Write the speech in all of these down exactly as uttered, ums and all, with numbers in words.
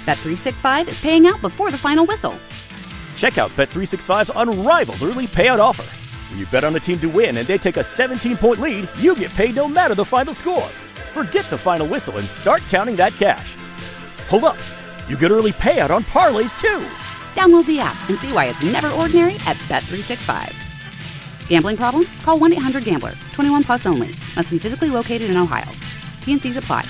Bet three sixty-five is paying out before the final whistle. Check out Bet three sixty-five's unrivaled early payout offer. When you bet on a team to win and they take a seventeen-point lead, you get paid no matter the final score. Forget the final whistle and start counting that cash. Hold up. You get early payout on parlays, too. Download the app and see why it's never ordinary at Bet three sixty-five. Gambling problem? Call one eight hundred gambler. twenty-one plus only. Must be physically located in Ohio. T N Cs apply.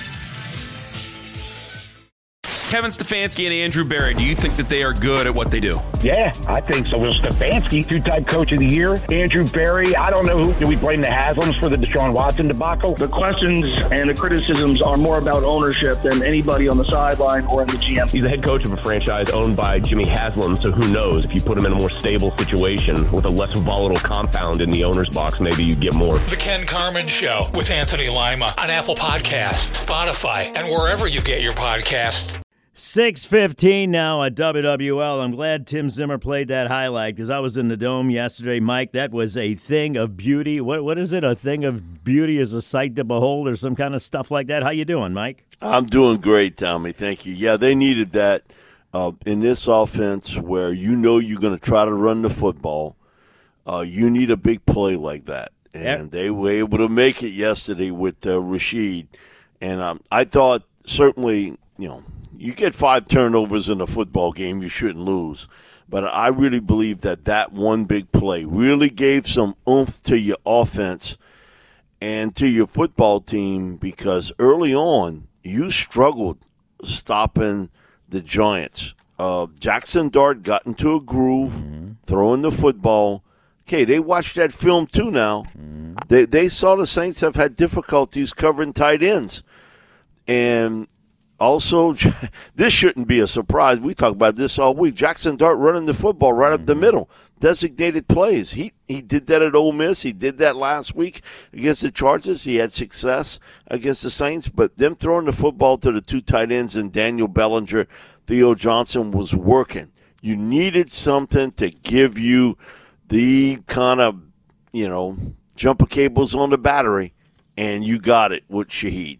Kevin Stefanski and Andrew Berry, do you think that they are good at what they do? Yeah, I think so. Well, Stefanski, two-time coach of the year. Andrew Berry, I don't know who. Do we blame the Haslams for the Deshaun Watson debacle? The questions and the criticisms are more about ownership than anybody on the sideline or in the G M. He's the head coach of a franchise owned by Jimmy Haslam, so who knows? If you put him in a more stable situation with a less volatile compound in the owner's box, maybe you get more. The Ken Carman Show with Anthony Lima on Apple Podcasts, Spotify, and wherever you get your podcasts. six fifteen now at W W L. I'm glad Tim Zimmer played that highlight because I was in the Dome yesterday. Mike, that was a thing of beauty. What What is it? A thing of beauty is a sight to behold or some kind of stuff like that? How you doing, Mike? I'm doing great, Tommy. Thank you. Yeah, they needed that uh, in this offense where you know you're going to try to run the football. Uh, you need a big play like that. And yep. They were able to make it yesterday with uh, Rashid. And um, I thought certainly, you know, you get five turnovers in a football game, you shouldn't lose. But I really believe that that one big play really gave some oomph to your offense and to your football team because early on you struggled stopping the Giants. Uh, Jackson Dart got into a groove, mm-hmm. throwing the football. Okay, they watched that film too now. Mm-hmm. They, they saw the Saints have had difficulties covering tight ends. And also, this shouldn't be a surprise. We talk about this all week. Jackson Dart running the football right up the middle. Designated plays. He he did that at Ole Miss. He did that last week against the Chargers. He had success against the Saints. But them throwing the football to the two tight ends and Daniel Bellinger, Theo Johnson was working. You needed something to give you the kind of, you know, jumper cables on the battery, and you got it with Shaheed.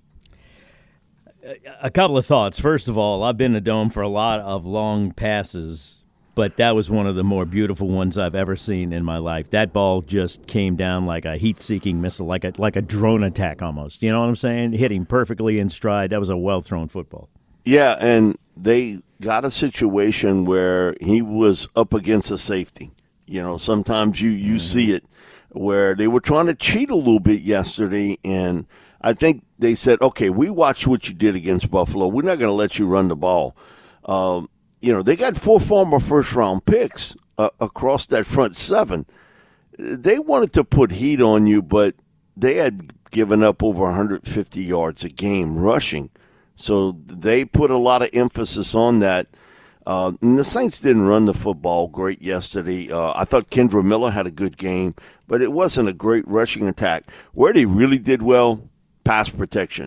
A couple of thoughts. First of all, I've been to Dome for a lot of long passes, but that was one of the more beautiful ones I've ever seen in my life. That ball just came down like a heat-seeking missile, like a like a drone attack almost. You know what I'm saying? Hitting perfectly in stride. That was a well-thrown football. Yeah, and they got a situation where he was up against a safety. You know, sometimes you, you mm-hmm. see it where they were trying to cheat a little bit yesterday, and I think they said, okay, we watched what you did against Buffalo. We're not going to let you run the ball. Um, you know, they got four former first-round picks uh, across that front seven. They wanted to put heat on you, but they had given up over one hundred fifty yards a game rushing. So they put a lot of emphasis on that. Uh, and the Saints didn't run the football great yesterday. Uh, I thought Kendra Miller had a good game, but it wasn't a great rushing attack. Where they really did well, pass protection.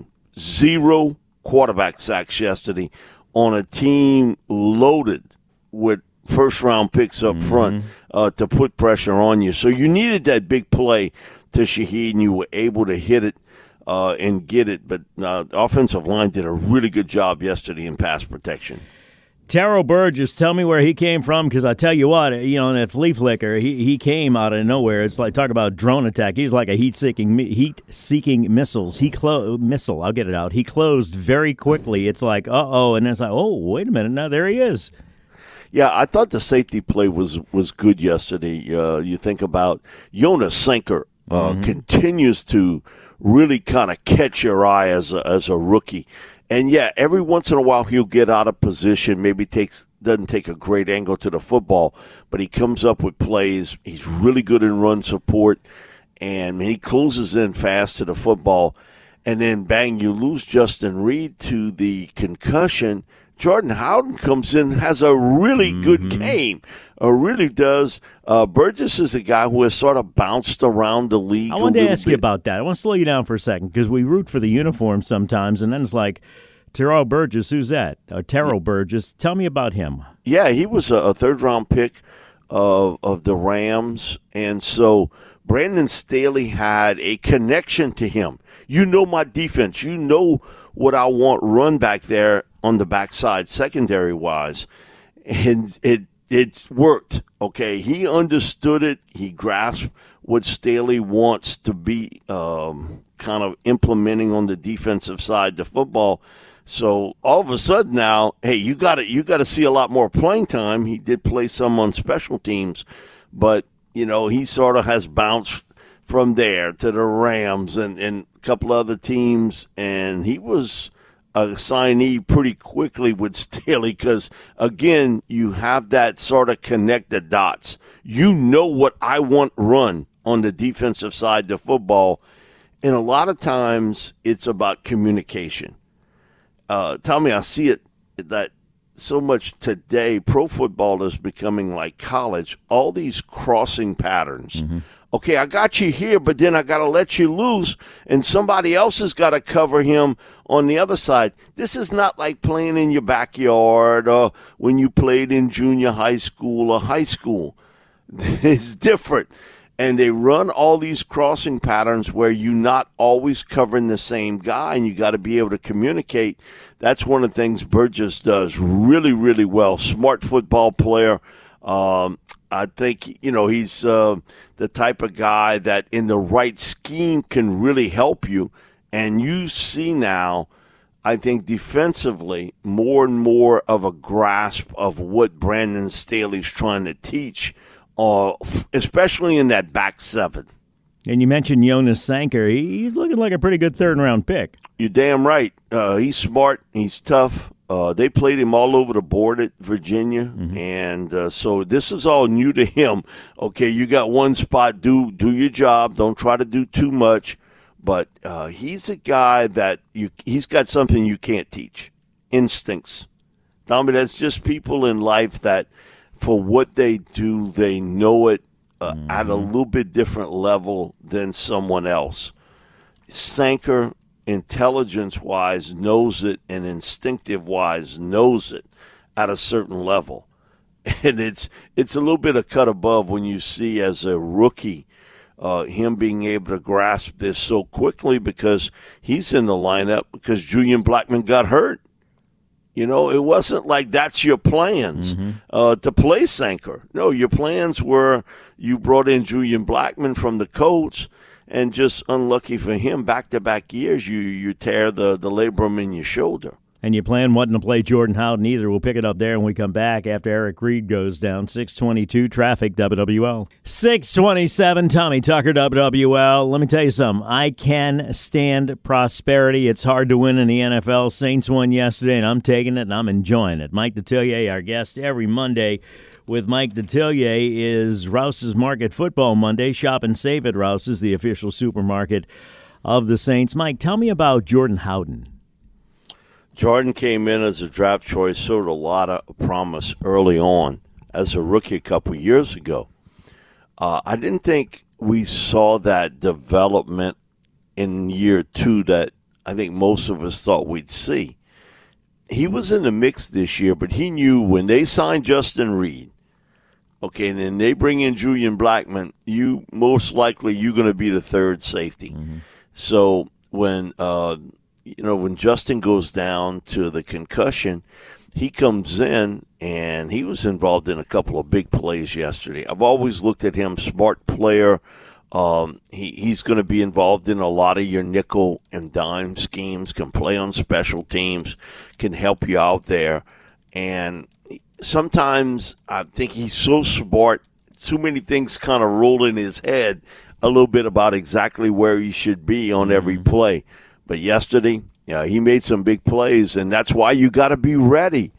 Zero quarterback sacks yesterday on a team loaded with first-round picks up mm-hmm. front uh, to put pressure on you. So you needed that big play to Shaheed, and you were able to hit it uh, and get it. But uh, the offensive line did a really good job yesterday in pass protection. Terrell Burgess, tell me where he came from, because I tell you what, you know, in that flea flicker, he, he came out of nowhere. It's like, talk about drone attack. He's like a heat-seeking heat-seeking missiles. He clo- missile, I'll get it out. He closed very quickly. It's like, uh-oh, and then it's like, oh, wait a minute, now there he is. Yeah, I thought the safety play was, was good yesterday. Uh, you think about Jonas Sinker uh, mm-hmm. continues to really kind of catch your eye as a, as a rookie. And, yeah, every once in a while he'll get out of position, maybe takes doesn't take a great angle to the football, but he comes up with plays. He's really good in run support, and he closes in fast to the football. And then, bang, you lose Justin Reed to the concussion. Jordan Howden comes in, has a really mm-hmm. good game, uh, really does. Uh, Burgess is a guy who has sort of bounced around the league. I wanted to ask bit. you about that. I want to slow you down for a second, because we root for the uniform sometimes, and then it's like, Terrell Burgess, who's that? Uh, Terrell Burgess. Tell me about him. Yeah, he was a, a third-round pick of, of the Rams, and so Brandon Staley had a connection to him. You know my defense. You know what I want run back there on the backside secondary-wise, and it it's worked, okay? He understood it. He grasped what Staley wants to be um, kind of implementing on the defensive side of the football. So all of a sudden now, hey, you got to you got to see a lot more playing time. He did play some on special teams, but, you know, he sort of has bounced from there to the Rams and, and a couple other teams, and he was a signee pretty quickly with Staley because, again, you have that sort of connect the dots. You know what I want run on the defensive side of the football, and a lot of times it's about communication. Uh, tell me, I see it that so much today, pro football is becoming like college, all these crossing patterns. Mm-hmm. Okay, I got you here, but then I got to let you loose, and somebody else has got to cover him on the other side. This is not like playing in your backyard or when you played in junior high school or high school. It's different. And they run all these crossing patterns where you're not always covering the same guy, and you got to be able to communicate. That's one of the things Burgess does really, really well. Smart football player. Um, I think, you know, he's uh, the type of guy that in the right scheme can really help you. And you see now, I think defensively, more and more of a grasp of what Brandon Staley's trying to teach, uh, especially in that back seven. And you mentioned Jonas Sanker. He's looking like a pretty good third-round pick. You're damn right. Uh, he's smart. He's tough. Uh, they played him all over the board at Virginia, mm-hmm. and uh, so this is all new to him. Okay, you got one spot. Do do your job. Don't try to do too much. But uh, he's a guy that you he's got something you can't teach. Instincts. Tell me, that's just people in life that for what they do, they know it uh, mm-hmm. at a little bit different level than someone else. Sanker, intelligence-wise, knows it, and instinctive-wise knows it at a certain level. And it's it's a little bit of cut above when you see as a rookie uh, him being able to grasp this so quickly because he's in the lineup because Julian Blackmon got hurt. You know, it wasn't like that's your plans mm-hmm. uh, to play Sanker. No, your plans were you brought in Julian Blackmon from the Colts. And just unlucky for him, back-to-back years, you you tear the, the labrum in your shoulder. And your plan wasn't to play Jordan Howden either. We'll pick it up there when we come back after Eric Reed goes down. six twenty-two traffic, W W L. six twenty-seven, Tommy Tucker, W W L. Let me tell you something. I can stand prosperity. It's hard to win in the N F L. Saints won yesterday, and I'm taking it, and I'm enjoying it. Mike Detillier, our guest every Monday with Mike Detillier, is Rouse's Market Football Monday. Shop and save at Rouse's, the official supermarket of the Saints. Mike, tell me about Jordan Howden. Jordan came in as a draft choice, showed a lot of promise early on as a rookie a couple years ago. Uh, I didn't think we saw that development in year two that I think most of us thought we'd see. He was in the mix this year, but he knew when they signed Justin Reed, okay, and then they bring in Julian Blackmon, you most likely you're going to be the third safety. Mm-hmm. So when uh, you know when Justin goes down to the concussion, he comes in and he was involved in a couple of big plays yesterday. I've always looked at him, smart player. Um, he, he's going to be involved in a lot of your nickel and dime schemes, can play on special teams, can help you out there. And sometimes I think he's so smart, too many things kind of roll in his head a little bit about exactly where he should be on every play. But yesterday, yeah, he made some big plays, and that's why you got to be ready.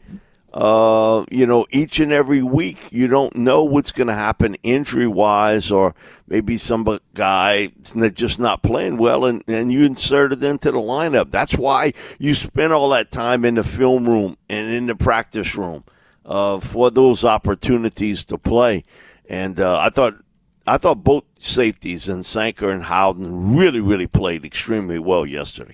Uh, you know, each and every week, you don't know what's going to happen injury-wise, or maybe some guy just not playing well, and, and you insert it into the lineup. That's why you spend all that time in the film room and in the practice room uh, for those opportunities to play. And uh, I thought I thought both safeties, and Sanker and Howden, really, really played extremely well yesterday.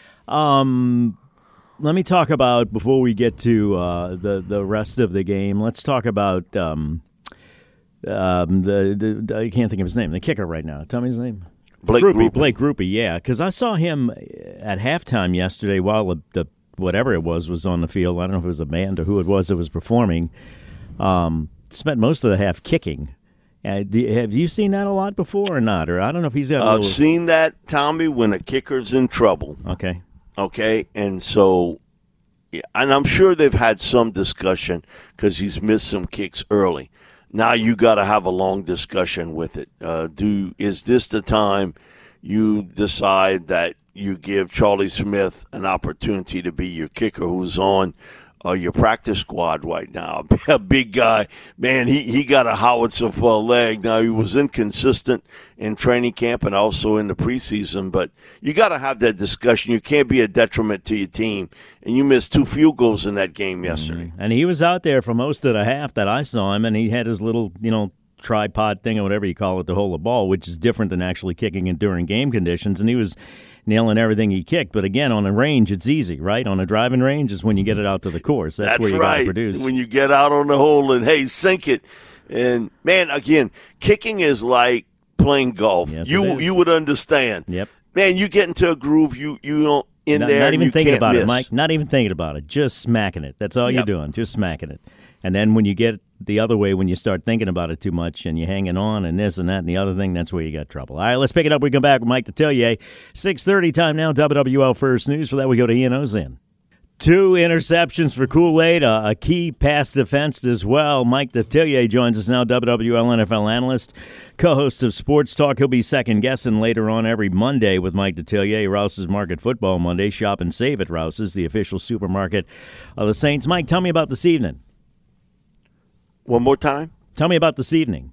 Um. Let me talk about, before we get to uh, the, the rest of the game, let's talk about um, um, the, the I can't think of his name, the kicker right now. Tell me his name. Blake Grupe. Grupe. Blake Grupe, yeah, because I saw him at halftime yesterday while the, the whatever it was was on the field. I don't know if it was a band or who it was that was performing. Um, spent most of the half kicking. Uh, do, have you seen that a lot before or not? Or I don't know if he's got. A I've little... seen that, Tommy, when a kicker's in trouble. Okay. Okay, and so, yeah, and I'm sure they've had some discussion because he's missed some kicks early. Now you got to have a long discussion with it. Uh, do is this the time you decide that you give Charlie Smith an opportunity to be your kicker who's on uh, your practice squad right now? A big guy, man, he, he got a howitzer for a leg. Now, he was inconsistent in training camp and also in the preseason, but you got to have that discussion. You can't be a detriment to your team, and you missed two field goals in that game yesterday. Mm-hmm. And he was out there for most of the half that I saw him, and he had his little, you know, tripod thing or whatever you call it to hold the ball, which is different than actually kicking it during game conditions, and he was nailing everything he kicked. But again, on a range, it's easy, right? On a driving range is when you get it out to the course. That's, That's where you right. got to produce. When you get out on the hole and, hey, sink it. And, man, again, kicking is like playing golf. Yes, you you would understand. Yep. Man, you get into a groove, you you don't in not, there. Not even you thinking can't about miss. it, Mike. Not even thinking about it. Just smacking it. That's all Yep. you're doing. Just smacking it. And then when you get the other way, when you start thinking about it too much and you're hanging on and this and that and the other thing, that's where you got trouble. All right, let's pick it up. We come back with Mike Detillier. six thirty time now, W W L First News. For that, we go to Ian Ozan. Two interceptions for Kool-Aid, a, a key pass defense as well. Mike Detillier joins us now, W W L N F L analyst, co-host of Sports Talk. He'll be second-guessing later on every Monday with Mike Detillier, Rouse's Market Football Monday. Shop and save at Rouse's, the official supermarket of the Saints. Mike, tell me about this evening. One more time? Tell me about this evening.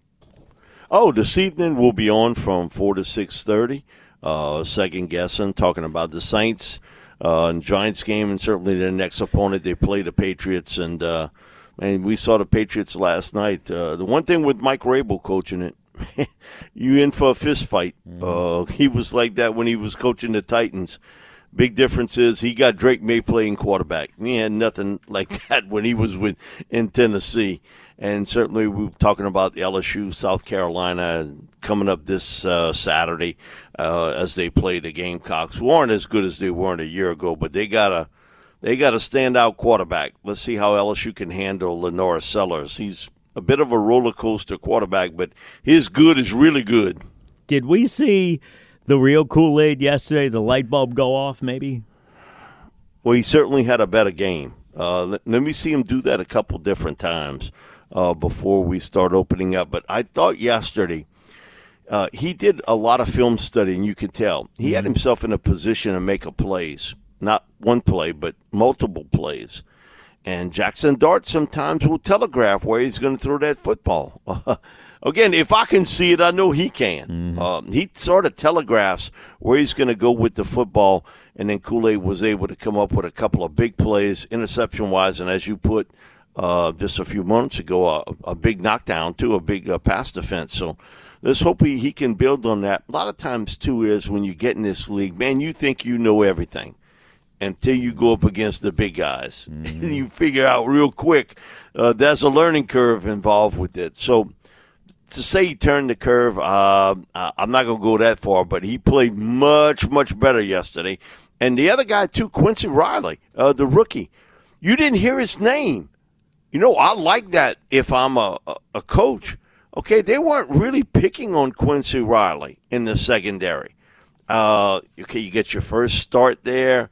Oh, this evening we'll be on from four to six thirty, uh, second-guessing, talking about the Saints uh, and Giants game, and certainly their next opponent. They play the Patriots, and uh, man, we saw the Patriots last night. Uh, the one thing with Mike Rabel coaching it, you in for a fist fight. Mm-hmm. Uh, he was like that when he was coaching the Titans. Big difference is he got Drake May playing quarterback. He had nothing like that when he was with in Tennessee. And certainly we were talking about the L S U, South Carolina, coming up this uh, Saturday uh, as they play the Gamecocks, who aren't as good as they weren't a year ago, but they got a they got a standout quarterback. Let's see how L S U can handle Lenore Sellers. He's a bit of a roller coaster quarterback, but his good is really good. Did we see the real Kool-Aid yesterday? The light bulb go off, maybe? Well, he certainly had a better game. Uh, let, let me see him do that a couple different times. Uh, before we start opening up. But I thought yesterday uh, he did a lot of film study, and you could tell. He mm-hmm. had himself in a position to make a plays, not one play, but multiple plays. And Jackson Dart sometimes will telegraph where he's going to throw that football. Uh, again, if I can see it, I know he can. Mm-hmm. Uh, he sort of telegraphs where he's going to go with the football, and then Kool-Aid was able to come up with a couple of big plays, interception-wise, and as you put – Uh, just a few months ago, a, a big knockdown, too, a big uh, pass defense. So let's hope he, he can build on that. A lot of times, too, is when you get in this league, man, you think you know everything until you go up against the big guys. Mm-hmm. And you figure out real quick uh, there's a learning curve involved with it. So to say he turned the curve, uh, I'm not going to go that far, but he played much, much better yesterday. And the other guy, too, Quincy Riley, uh, the rookie, you didn't hear his name. You know, I like that if I'm a, a, a coach. Okay, they weren't really picking on Quincy Riley in the secondary. Uh, okay, you get your first start there,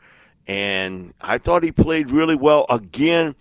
and I thought he played really well. Again,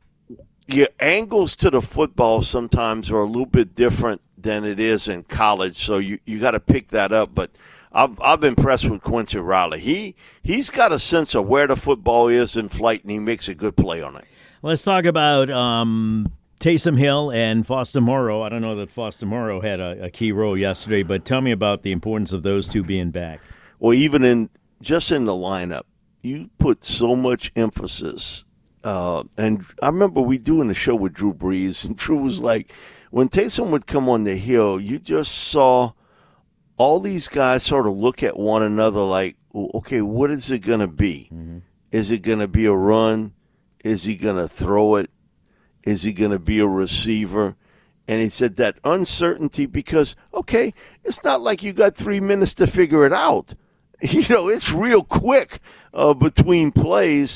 your angles to the football sometimes are a little bit different than it is in college, so you, you got to pick that up. But I've I've been impressed with Quincy Riley. He, he's got a sense of where the football is in flight, and he makes a good play on it. Let's talk about um, Taysom Hill and Foster Moreau. I don't know that Foster Moreau had a, a key role yesterday, but tell me about the importance of those two being back. Well, even in just in the lineup, you put so much emphasis. Uh, and I remember we doing the show with Drew Brees, and Drew was like, when Taysom would come on the hill, you just saw all these guys sort of look at one another like, okay, what is it going to be? Mm-hmm. Is it going to be a run? Is he going to throw it? Is he going to be a receiver? And he said that uncertainty because, okay, it's not like you got three minutes to figure it out. You know, it's real quick uh, between plays.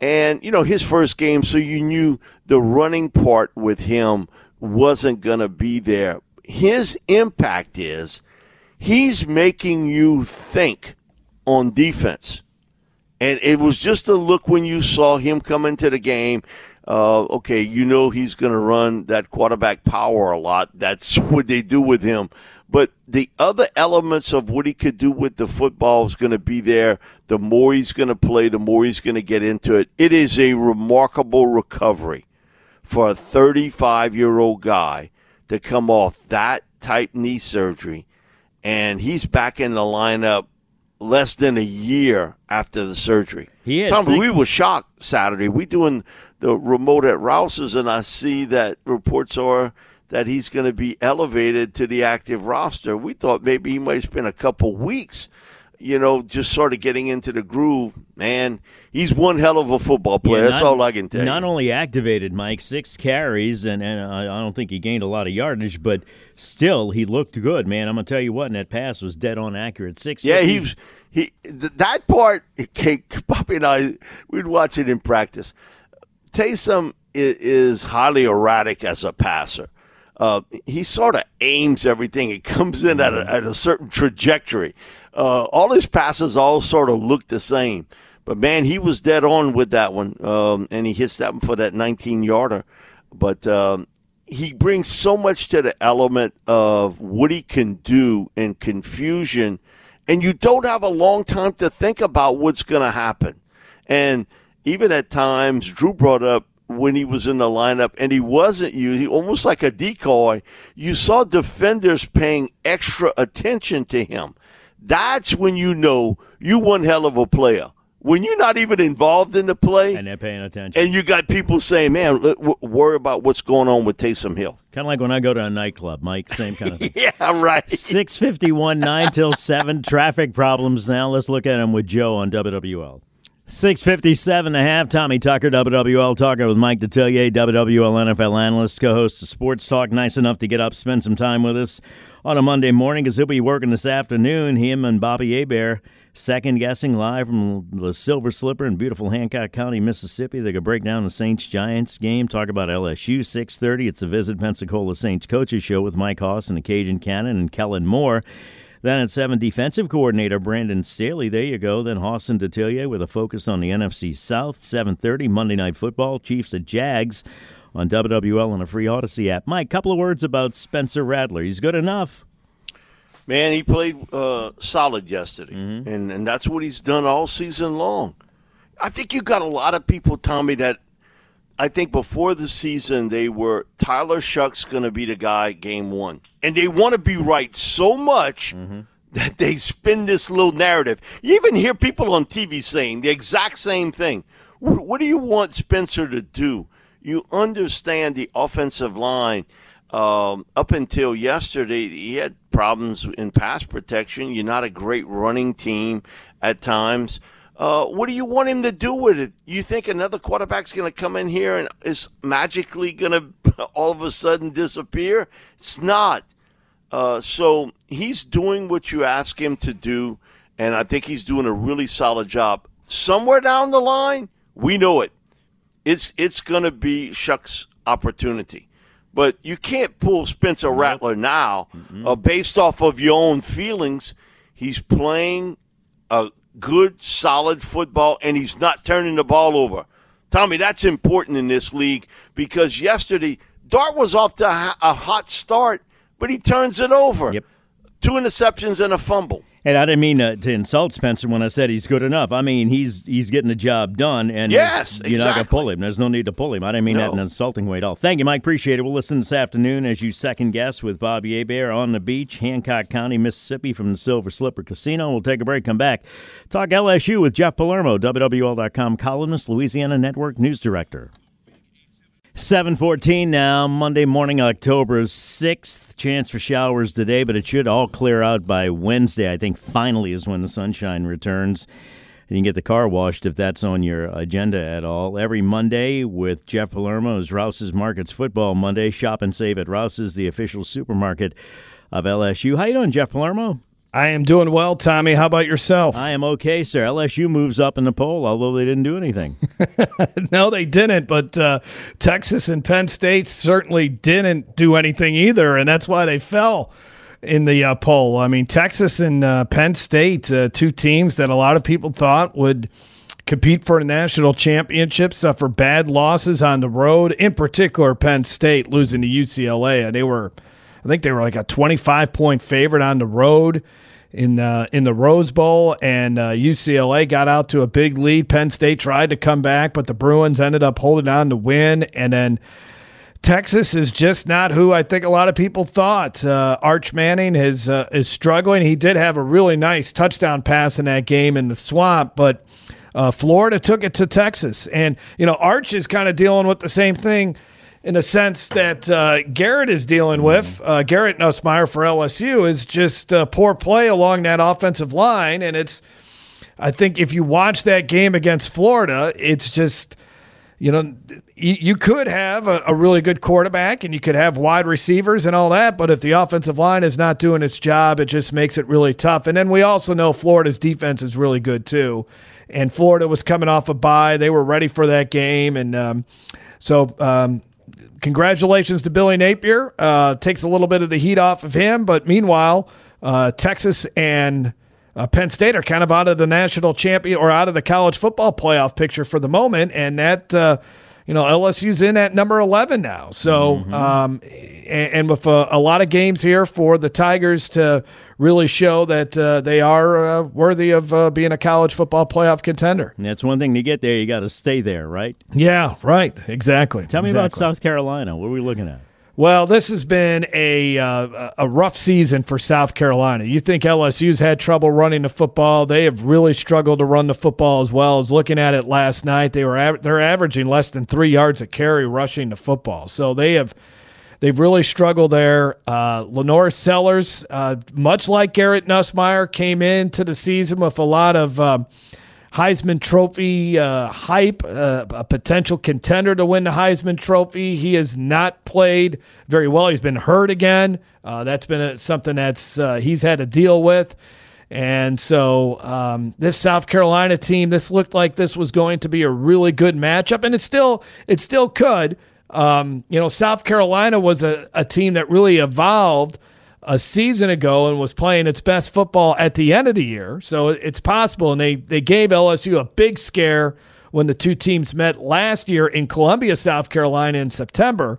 And, you know, his first game, so you knew the running part with him wasn't going to be there. His impact is he's making you think on defense. And it was just a look when you saw him come into the game. Uh, okay, you know he's going to run that quarterback power a lot. That's what they do with him. But the other elements of what he could do with the football is going to be there. The more he's going to play, the more he's going to get into it. It is a remarkable recovery for a thirty-five-year-old guy to come off that type knee surgery, and he's back in the lineup less than a year after the surgery. He had Tommy, six- we were shocked Saturday. We doing the remote at Rouse's, and I see that reports are that he's going to be elevated to the active roster. We thought maybe he might spend a couple weeks, you know, just sort of getting into the groove. Man, he's one hell of a football player. Yeah, That's not, all I can tell you. Not only activated, Mike, six carries, and, and I don't think he gained a lot of yardage, but still he looked good, man. I'm going to tell you what, and that pass was dead on accurate. Six. Yeah, he was, he th- that part, okay, Bobby and I, we'd watch it in practice. Taysom is, is highly erratic as a passer. Uh, he sort of aims everything. It comes in at a, at a certain trajectory. Uh, all his passes all sort of look the same. But, man, he was dead on with that one, um, and he hits that one for that nineteen-yarder. But um, he brings so much to the element of what he can do in confusion, and you don't have a long time to think about what's going to happen. And even at times, Drew brought up, when he was in the lineup and he wasn't used, he almost like a decoy, you saw defenders paying extra attention to him. That's when you know you one hell of a player. When you're not even involved in the play. And they're paying attention. And you got people saying, man, w- worry about what's going on with Taysom Hill. Kind of like when I go to a nightclub, Mike, same kind of thing. Yeah, right. six fifty-one, nine till seven, traffic problems now. Let's look at them with Joe on W W L. six fifty-seven and a half, Tommy Tucker, W W L Talker with Mike Detillier, W W L N F L analyst, co-host of Sports Talk. Nice enough to get up, spend some time with us on a Monday morning because he'll be working this afternoon. Him and Bobby Hebert second-guessing live from the Silver Slipper in beautiful Hancock County, Mississippi. They're going to break down the Saints-Giants game, talk about L S U, six thirty. It's the Visit Pensacola Saints Coaches Show with Mike Hoss and the Cajun Cannon and Kellen Moore. Then at seven, defensive coordinator Brandon Staley. There you go. Then Hoss and Detillier with a focus on the N F C South. seven thirty, Monday Night Football. Chiefs at Jags on W W L and a free Odyssey app. Mike, couple of words about Spencer Rattler. He's good enough. Man, he played uh, solid yesterday, mm-hmm. and, and that's what he's done all season long. I think you got a lot of people, Tommy, that I think before the season they were Tyler Shuck's going to be the guy game one. And they want to be right so much mm-hmm. that they spin this little narrative. You even hear people on T V saying the exact same thing. What, what do you want Spencer to do? You understand the offensive line. Um, up until yesterday, he had problems in pass protection. You're not a great running team at times. Uh, what do you want him to do with it? You think another quarterback's going to come in here and is magically going to all of a sudden disappear? It's not. Uh, so he's doing what you ask him to do, and I think he's doing a really solid job. Somewhere down the line, we know it. It's it's going to be Shuck's opportunity. But you can't pull Spencer Rattler now mm-hmm. uh, based off of your own feelings. He's playing a good, solid football, and he's not turning the ball over. Tommy, that's important in this league because yesterday Dart was off to a hot start, but he turns it over. Yep. Two interceptions and a fumble. And I didn't mean to, to insult Spencer when I said he's good enough. I mean, he's he's getting the job done, and yes, you're exactly. not going to pull him. There's no need to pull him. I didn't mean no. that in an insulting way at all. Thank you, Mike. Appreciate it. We'll listen this afternoon as you second guess with Bobby Hebert on the beach, Hancock County, Mississippi, from the Silver Slipper Casino. We'll take a break, come back. Talk L S U with Jeff Palermo, W W L dot com columnist, Louisiana Network News Director. seven fourteen now, Monday morning, October sixth. Chance for showers today, but it should all clear out by Wednesday. I think finally is when the sunshine returns. You can get the car washed if that's on your agenda at all. Every Monday with Jeff Palermo is Rouse's Markets Football Monday. Shop and save at Rouse's, the official supermarket of L S U. How you doing, Jeff Palermo? I am doing well, Tommy. How about yourself? I am okay, sir. L S U moves up in the poll, although they didn't do anything. No, they didn't, but uh, Texas and Penn State certainly didn't do anything either, and that's why they fell in the uh, poll. I mean, Texas and uh, Penn State, uh, two teams that a lot of people thought would compete for a national championship, suffer bad losses on the road, in particular Penn State losing to U C L A. They were, I think they were like a twenty-five point favorite on the road in uh, in the Rose Bowl, and uh, U C L A got out to a big lead. Penn State tried to come back, but the Bruins ended up holding on to win. And then Texas is just not who I think a lot of people thought. Uh, Arch Manning is uh, is struggling. He did have a really nice touchdown pass in that game in the Swamp, but uh, Florida took it to Texas. And, you know, Arch is kind of dealing with the same thing in the sense that uh, Garrett is dealing with. Uh, Garrett Nussmeier for L S U is just uh, poor play along that offensive line. And it's, I think if you watch that game against Florida, it's just, you know, you, you could have a, a really good quarterback and you could have wide receivers and all that, but if the offensive line is not doing its job, it just makes it really tough. And then we also know Florida's defense is really good too. And Florida was coming off a bye. They were ready for that game. And um, so, um, congratulations to Billy Napier. Uh, takes a little bit of the heat off of him, but meanwhile, uh, Texas and uh, Penn State are kind of out of the national champion or out of the college football playoff picture for the moment, and that uh, you know L S U's in at number eleven now. So, mm-hmm. um, and, and with a, a lot of games here for the Tigers to really show that uh, they are uh, worthy of uh, being a college football playoff contender. And that's one thing to get there. You got to stay there, right? Yeah, right. Exactly. Tell me exactly. about South Carolina. What are we looking at? Well, this has been a uh, a rough season for South Carolina. You think L S U's had trouble running the football? They have really struggled to run the football as well. As looking at it last night, they were av- they're averaging less than three yards a carry rushing the football. So they have they've really struggled there. Uh, Lenore Sellers, uh, much like Garrett Nussmeier, came into the season with a lot of um, Heisman Trophy uh, hype, uh, a potential contender to win the Heisman Trophy. He has not played very well. He's been hurt again. Uh, that's been a, something that's uh, he's had to deal with. And so um, this South Carolina team, this looked like this was going to be a really good matchup, and it still it still could. Um, you know, South Carolina was a, a team that really evolved a season ago and was playing its best football at the end of the year. So it's possible. And they, they gave L S U a big scare when the two teams met last year in Columbia, South Carolina in September.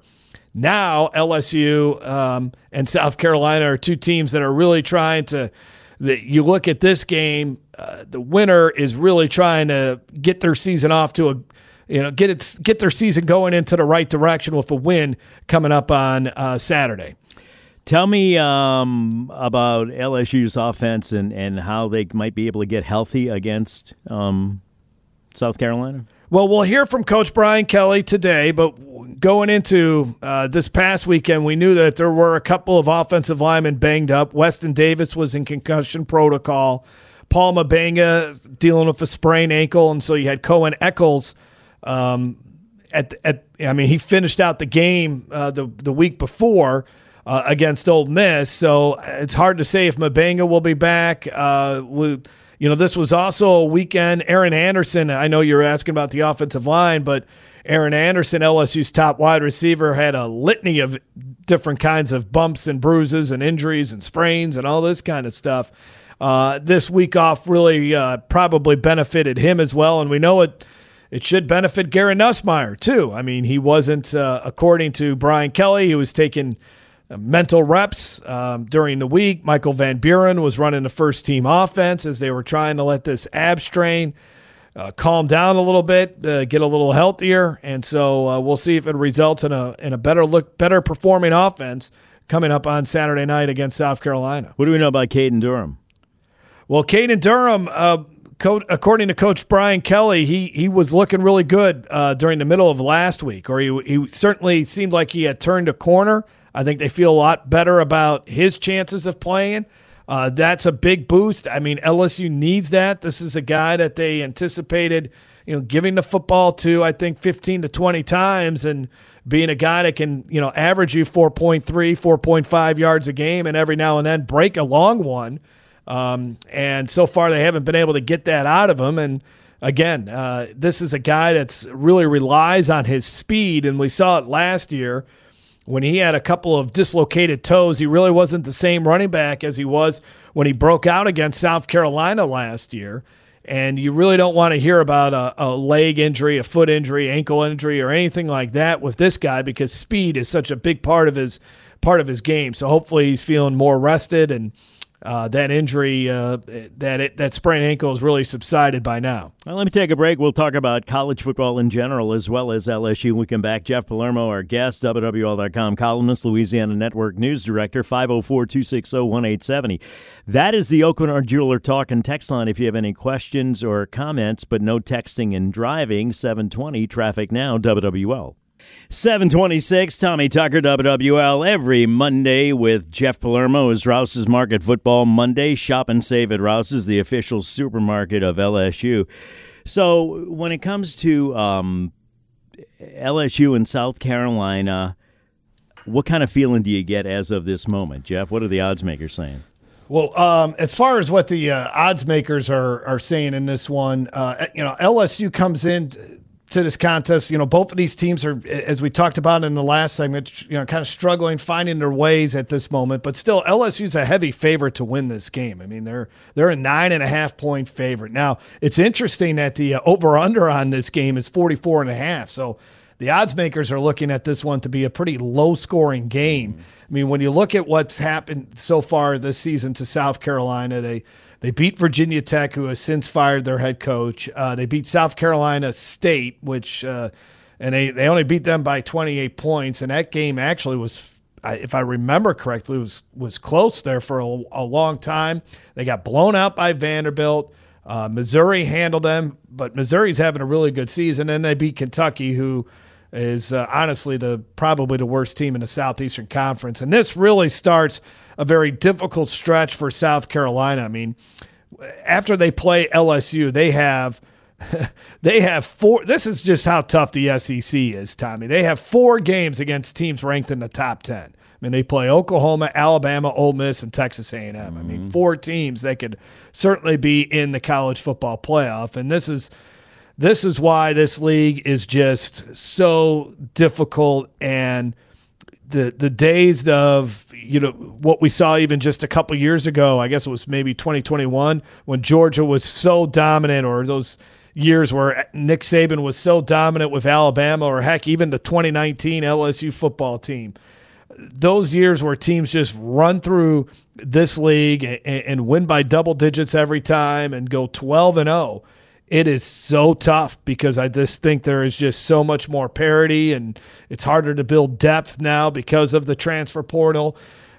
Now L S U um, and South Carolina are two teams that are really trying to the, you look at this game, uh, the winner is really trying to get their season off to a you know, get it, get their season going into the right direction with a win coming up on uh, Saturday. Tell me um, about L S U's offense and, and how they might be able to get healthy against um, South Carolina. Well, we'll hear from Coach Brian Kelly today, but going into uh, this past weekend, we knew that there were a couple of offensive linemen banged up. Weston Davis was in concussion protocol. Paul Mabanga dealing with a sprained ankle, and so you had Cohen Eccles. Um, at at I mean, he finished out the game uh, the the week before. Uh, against Ole Miss, so it's hard to say if Mabanga will be back. Uh, we, you know, this was also a weekend. Aaron Anderson, I know you're asking about the offensive line, but Aaron Anderson, L S U's top wide receiver, had a litany of different kinds of bumps and bruises and injuries and sprains and all this kind of stuff. Uh, this week off really uh, probably benefited him as well, and we know it. It should benefit Garrett Nussmeier too. I mean, he wasn't, uh, according to Brian Kelly, he was taking mental reps um, during the week. Michael Van Buren was running the first team offense as they were trying to let this ab strain uh, calm down a little bit, uh, get a little healthier. And so uh, we'll see if it results in a in a better look, better performing offense coming up on Saturday night against South Carolina. What do we know about Caden Durham? Well, Caden Durham, uh, co- according to Coach Brian Kelly, he he was looking really good uh, during the middle of last week, or he he certainly seemed like he had turned a corner. I think they feel a lot better about his chances of playing. Uh, that's a big boost. I mean, L S U needs that. This is a guy that they anticipated, you know, giving the football to, I think, fifteen to twenty times and being a guy that can, you know, average you four point three, four point five yards a game and every now and then break a long one. Um, and so far they haven't been able to get that out of him. And again, uh, this is a guy that's really relies on his speed, and we saw it last year when he had a couple of dislocated toes. He really wasn't the same running back as he was when he broke out against South Carolina last year. And you really don't want to hear about a, a leg injury, a foot injury, ankle injury, or anything like that with this guy, because speed is such a big part of his part of his game. So hopefully he's feeling more rested, and uh, that injury, uh, that it, that sprained ankle has really subsided by now. Well, let me take a break. We'll talk about college football in general as well as L S U when we come back. Jeff Palermo, our guest, W W L dot com columnist, Louisiana Network News Director, five oh four, two six zero, one eight seven zero. That is the Oakwinard Jeweler Talk and Text line if you have any questions or comments, but no texting and driving. seven twenty Traffic Now, W W L. seven twenty-six, Tommy Tucker, W W L, every Monday with Jeff Palermo is Rouse's Market Football Monday. Shop and save at Rouse's, the official supermarket of L S U. So when it comes to um, L S U and South Carolina, what kind of feeling do you get as of this moment, Jeff? What are the odds makers saying? Well, um, as far as what the uh, odds makers are are saying in this one, uh, you know, L S U comes in T- to this contest. You know, both of these teams are, as we talked about in the last segment, you know, kind of struggling, finding their ways at this moment. But still, L S U's a heavy favorite to win this game. I mean, they're they're a nine and a half point favorite. Now, it's interesting that the uh, over under on this game is forty-four and a half. So the odds makers are looking at this one to be a pretty low scoring game. I mean, when you look at what's happened so far this season to South Carolina, they They beat Virginia Tech, who has since fired their head coach. Uh, they beat South Carolina State, which uh, and they, they only beat them by twenty-eight points. And that game actually was, if I remember correctly, was was close there for a, a long time. They got blown out by Vanderbilt. Uh, Missouri handled them, but Missouri's having a really good season. And they beat Kentucky, who is uh, honestly the probably the worst team in the Southeastern Conference. And this really starts a very difficult stretch for South Carolina. I mean, after they play L S U, they have they have four. This is just how tough the S E C is, Tommy. They have four games against teams ranked in the top ten. I mean, they play Oklahoma, Alabama, Ole Miss, and Texas A and M. I mean, four teams that could certainly be in the college football playoff. And this is this is why this league is just so difficult. And the the days of, you know, what we saw even just a couple years ago, I guess it was maybe twenty twenty-one, when Georgia was so dominant, or those years where Nick Saban was so dominant with Alabama, or heck, even the twenty nineteen L S U football team. Those years where teams just run through this league and, and win by double digits every time and go twelve and oh. It is so tough because I just think there is just so much more parity, and it's harder to build depth now because of the transfer portal.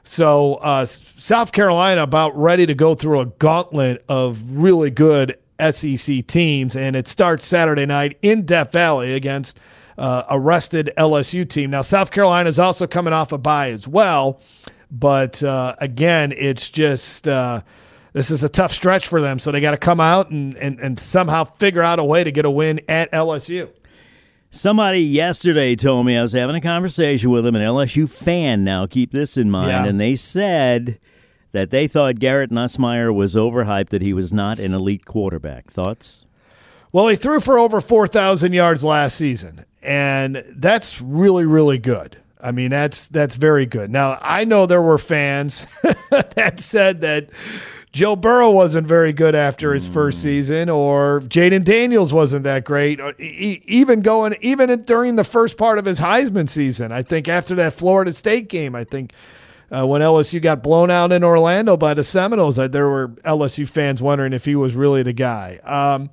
So uh, South Carolina about ready to go through a gauntlet of really good S E C teams, and it starts Saturday night in Death Valley against uh, a rested L S U team. Now, South Carolina is also coming off a bye as well, but uh, again, it's just uh, – this is a tough stretch for them, so they got to come out and, and, and somehow figure out a way to get a win at L S U. Somebody yesterday told me, I was having a conversation with them, an L S U fan now, keep this in mind, yeah. And they said that they thought Garrett Nussmeier was overhyped, that he was not an elite quarterback. Thoughts? Well, he threw for over four thousand yards last season, and that's really, really good. I mean, that's that's very good. Now, I know there were fans that said that Joe Burrow wasn't very good after his first season, or Jaden Daniels wasn't that great, or even going even during the first part of his Heisman season. I think after that Florida State game, I think uh, when L S U got blown out in Orlando by the Seminoles, uh, there were L S U fans wondering if he was really the guy. Um,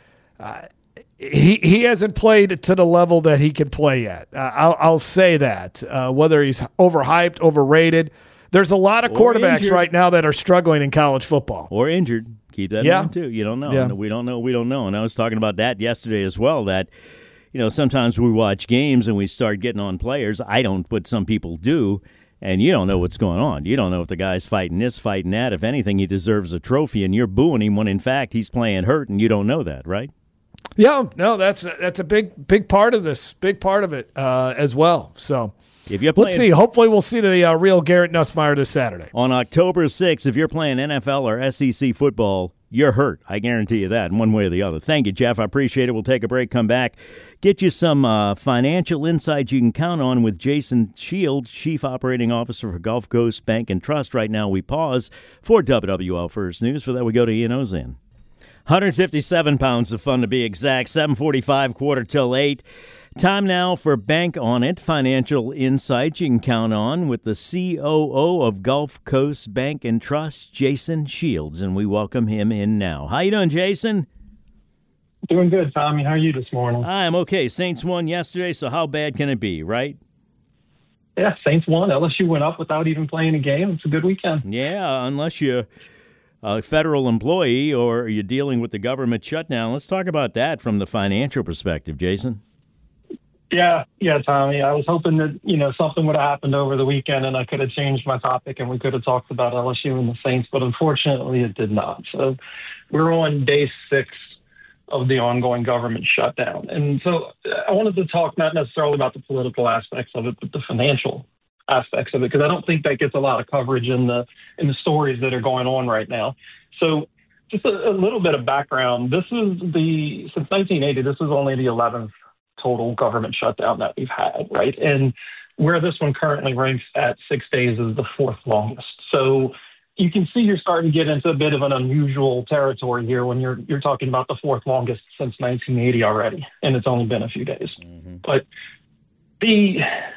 uh, he he hasn't played to the level that he can play yet. Uh, I'll, I'll say that. Uh, whether he's overhyped, overrated. There's a lot of or quarterbacks injured. right now that are struggling in college football. Or injured. Keep that yeah. in mind, too. You don't know. Yeah. We don't know. We don't know. And I was talking about that yesterday as well, that, you know, sometimes we watch games and we start getting on players. I don't, but some people do, and you don't know what's going on. You don't know if the guy's fighting this, fighting that. If anything, he deserves a trophy, and you're booing him when, in fact, he's playing hurt, and you don't know that, right? Yeah, no, that's a, that's a big, big part of this, big part of it uh, as well. So, If you're playing, let's see. Hopefully, we'll see the uh, real Garrett Nussmeier this Saturday. On October sixth, if you're playing N F L or S E C football, you're hurt. I guarantee you that in one way or the other. Thank you, Jeff. I appreciate it. We'll take a break, come back, get you some uh, financial insights you can count on with Jason Shields, Chief Operating Officer for Gulf Coast Bank and Trust. Right now, we pause for W W L First News. For that, we go to Ian Ozan. one hundred fifty-seven pounds of fun to be exact. seven forty-five, quarter till eight. Time now for Bank On It, financial insights you can count on with the C O O of Gulf Coast Bank and Trust, Jason Shields, and we welcome him in now. How you doing, Jason? Doing good, Tommy. How are you this morning? I'm okay. Saints won yesterday, so how bad can it be, right? Yeah, Saints won. L S U went up without even playing a game. It's a good weekend. Yeah, unless you're a federal employee or you're dealing with the government shutdown. Let's talk about that from the financial perspective, Jason. Yeah, yeah, Tommy. I was hoping that, you know, something would have happened over the weekend and I could have changed my topic and we could have talked about L S U and the Saints, but unfortunately it did not. So we're on day six of the ongoing government shutdown. And so I wanted to talk not necessarily about the political aspects of it, but the financial aspects of it, because I don't think that gets a lot of coverage in the in the stories that are going on right now. So just a, a little bit of background. This is the, since nineteen eighty, this is only the eleventh total government shutdown that we've had, right? And where this one currently ranks at six days is the fourth longest. So you can see you're starting to get into a bit of an unusual territory here when you're you're talking about the fourth longest since nineteen eighty already, and it's only been a few days. Mm-hmm. But the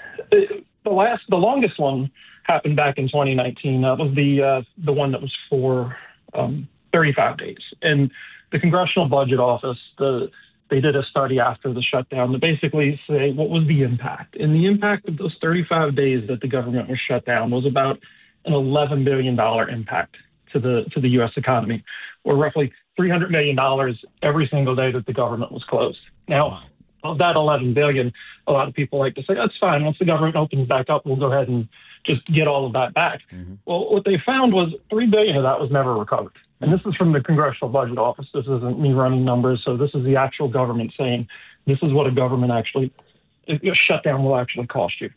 the last the longest one happened back in twenty nineteen. That was the uh, the one that was for um, thirty-five days, and the Congressional Budget Office the They did a study after the shutdown to basically say what was the impact. And the impact of those thirty-five days that the government was shut down was about an eleven billion dollars impact to the to the U S economy, or roughly three hundred million dollars every single day that the government was closed. Now, of that eleven billion dollars, a lot of people like to say, that's fine. Once the government opens back up, we'll go ahead and just get all of that back. Mm-hmm. Well, what they found was three billion dollars of that was never recovered. And this is from the Congressional Budget Office. This isn't me running numbers. So this is the actual government saying this is what a government actually, a shutdown will actually cost you.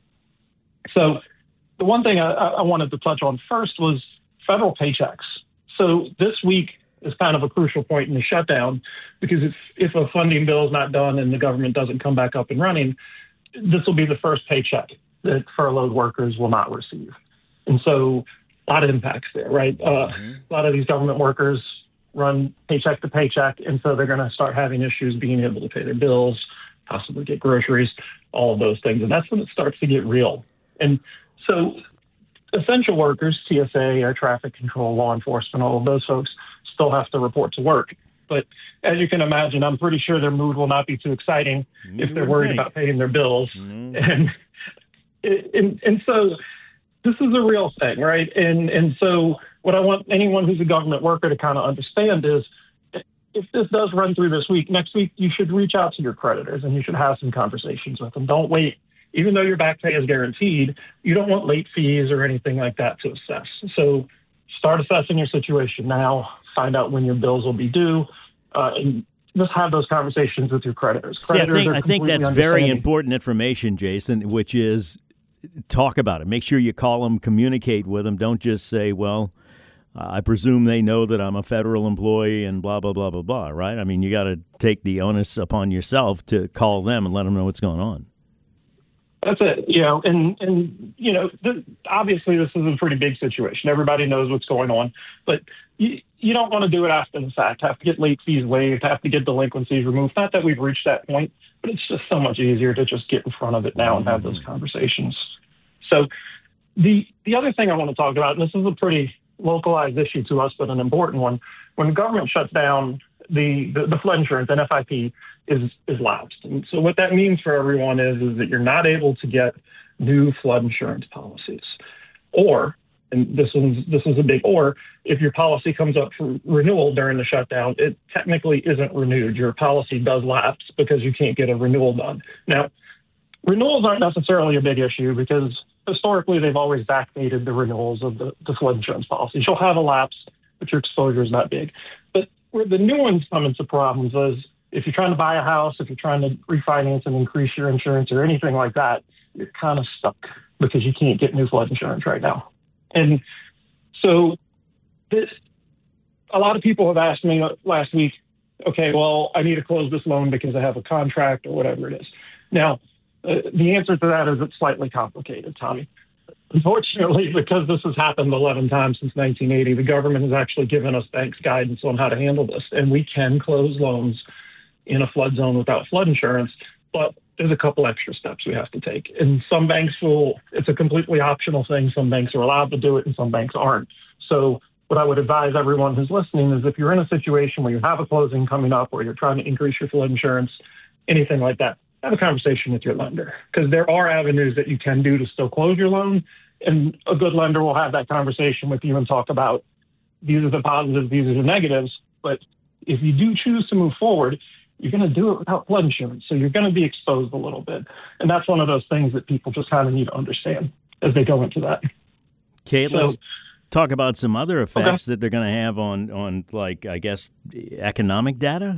So the one thing I, I wanted to touch on first was federal paychecks. So this week is kind of a crucial point in the shutdown, because if, if a funding bill is not done and the government doesn't come back up and running, this will be the first paycheck that furloughed workers will not receive. And so a lot of impacts there, right? Uh, mm-hmm. A lot of these government workers run paycheck to paycheck, and so they're going to start having issues being able to pay their bills, possibly get groceries, all of those things. And that's when it starts to get real. And so essential workers, T S A, air traffic control, law enforcement, all of those folks still have to report to work. But as you can imagine, I'm pretty sure their mood will not be too exciting you if they're worried think. about paying their bills. Mm-hmm. And, and and so this is a real thing, right? And and so what I want anyone who's a government worker to kind of understand is, if this does run through this week, next week you should reach out to your creditors and you should have some conversations with them. Don't wait. Even though your back pay is guaranteed, you don't want late fees or anything like that to assess. So start assessing your situation now. Find out when your bills will be due, uh, and just have those conversations with your creditors. creditors See, I think I think that's very important information, Jason, which is talk about it. Make sure you call them, communicate with them. Don't just say, well, I presume they know that I'm a federal employee and blah, blah, blah, blah, blah, right? I mean, you got to take the onus upon yourself to call them and let them know what's going on. That's it. You know, and, and you know, th- obviously this is a pretty big situation. Everybody knows what's going on, but you, you don't want to do it after the fact, have to get late fees waived, have to get delinquencies removed. Not that we've reached that point, but it's just so much easier to just get in front of it now and have those conversations. So the the other thing I want to talk about, and this is a pretty localized issue to us, but an important one. When the government shuts down, the, the, the flood insurance, N F I P, is is lapsed. And so what that means for everyone is, is that you're not able to get new flood insurance policies. Or, and this is, this is a big or, if your policy comes up for renewal during the shutdown, it technically isn't renewed. Your policy does lapse because you can't get a renewal done. Now, renewals aren't necessarily a big issue because historically they've always backdated the renewals of the, the flood insurance policies. You'll have a lapse, but your exposure is not big. But where the new ones come into problems is if you're trying to buy a house, if you're trying to refinance and increase your insurance or anything like that, you're kind of stuck because you can't get new flood insurance right now. And so this, a lot of people have asked me last week, okay, well, I need to close this loan because I have a contract or whatever it is. Now, uh, the answer to that is it's slightly complicated, Tommy. Unfortunately, because this has happened eleven times since nineteen eighty, the government has actually given us banks guidance on how to handle this. And we can close loans in a flood zone without flood insurance, but there's a couple extra steps we have to take. And some banks will, it's a completely optional thing. Some banks are allowed to do it and some banks aren't. So what I would advise everyone who's listening is if you're in a situation where you have a closing coming up or you're trying to increase your flood insurance, anything like that, have a conversation with your lender, because there are avenues that you can do to still close your loan. And a good lender will have that conversation with you and talk about these are the positives, these are the negatives. But if you do choose to move forward, you're going to do it without flood insurance. So you're going to be exposed a little bit. And that's one of those things that people just kind of need to understand as they go into that. Okay, so, let's talk about some other effects okay. that they're going to have on, on, like, I guess, economic data?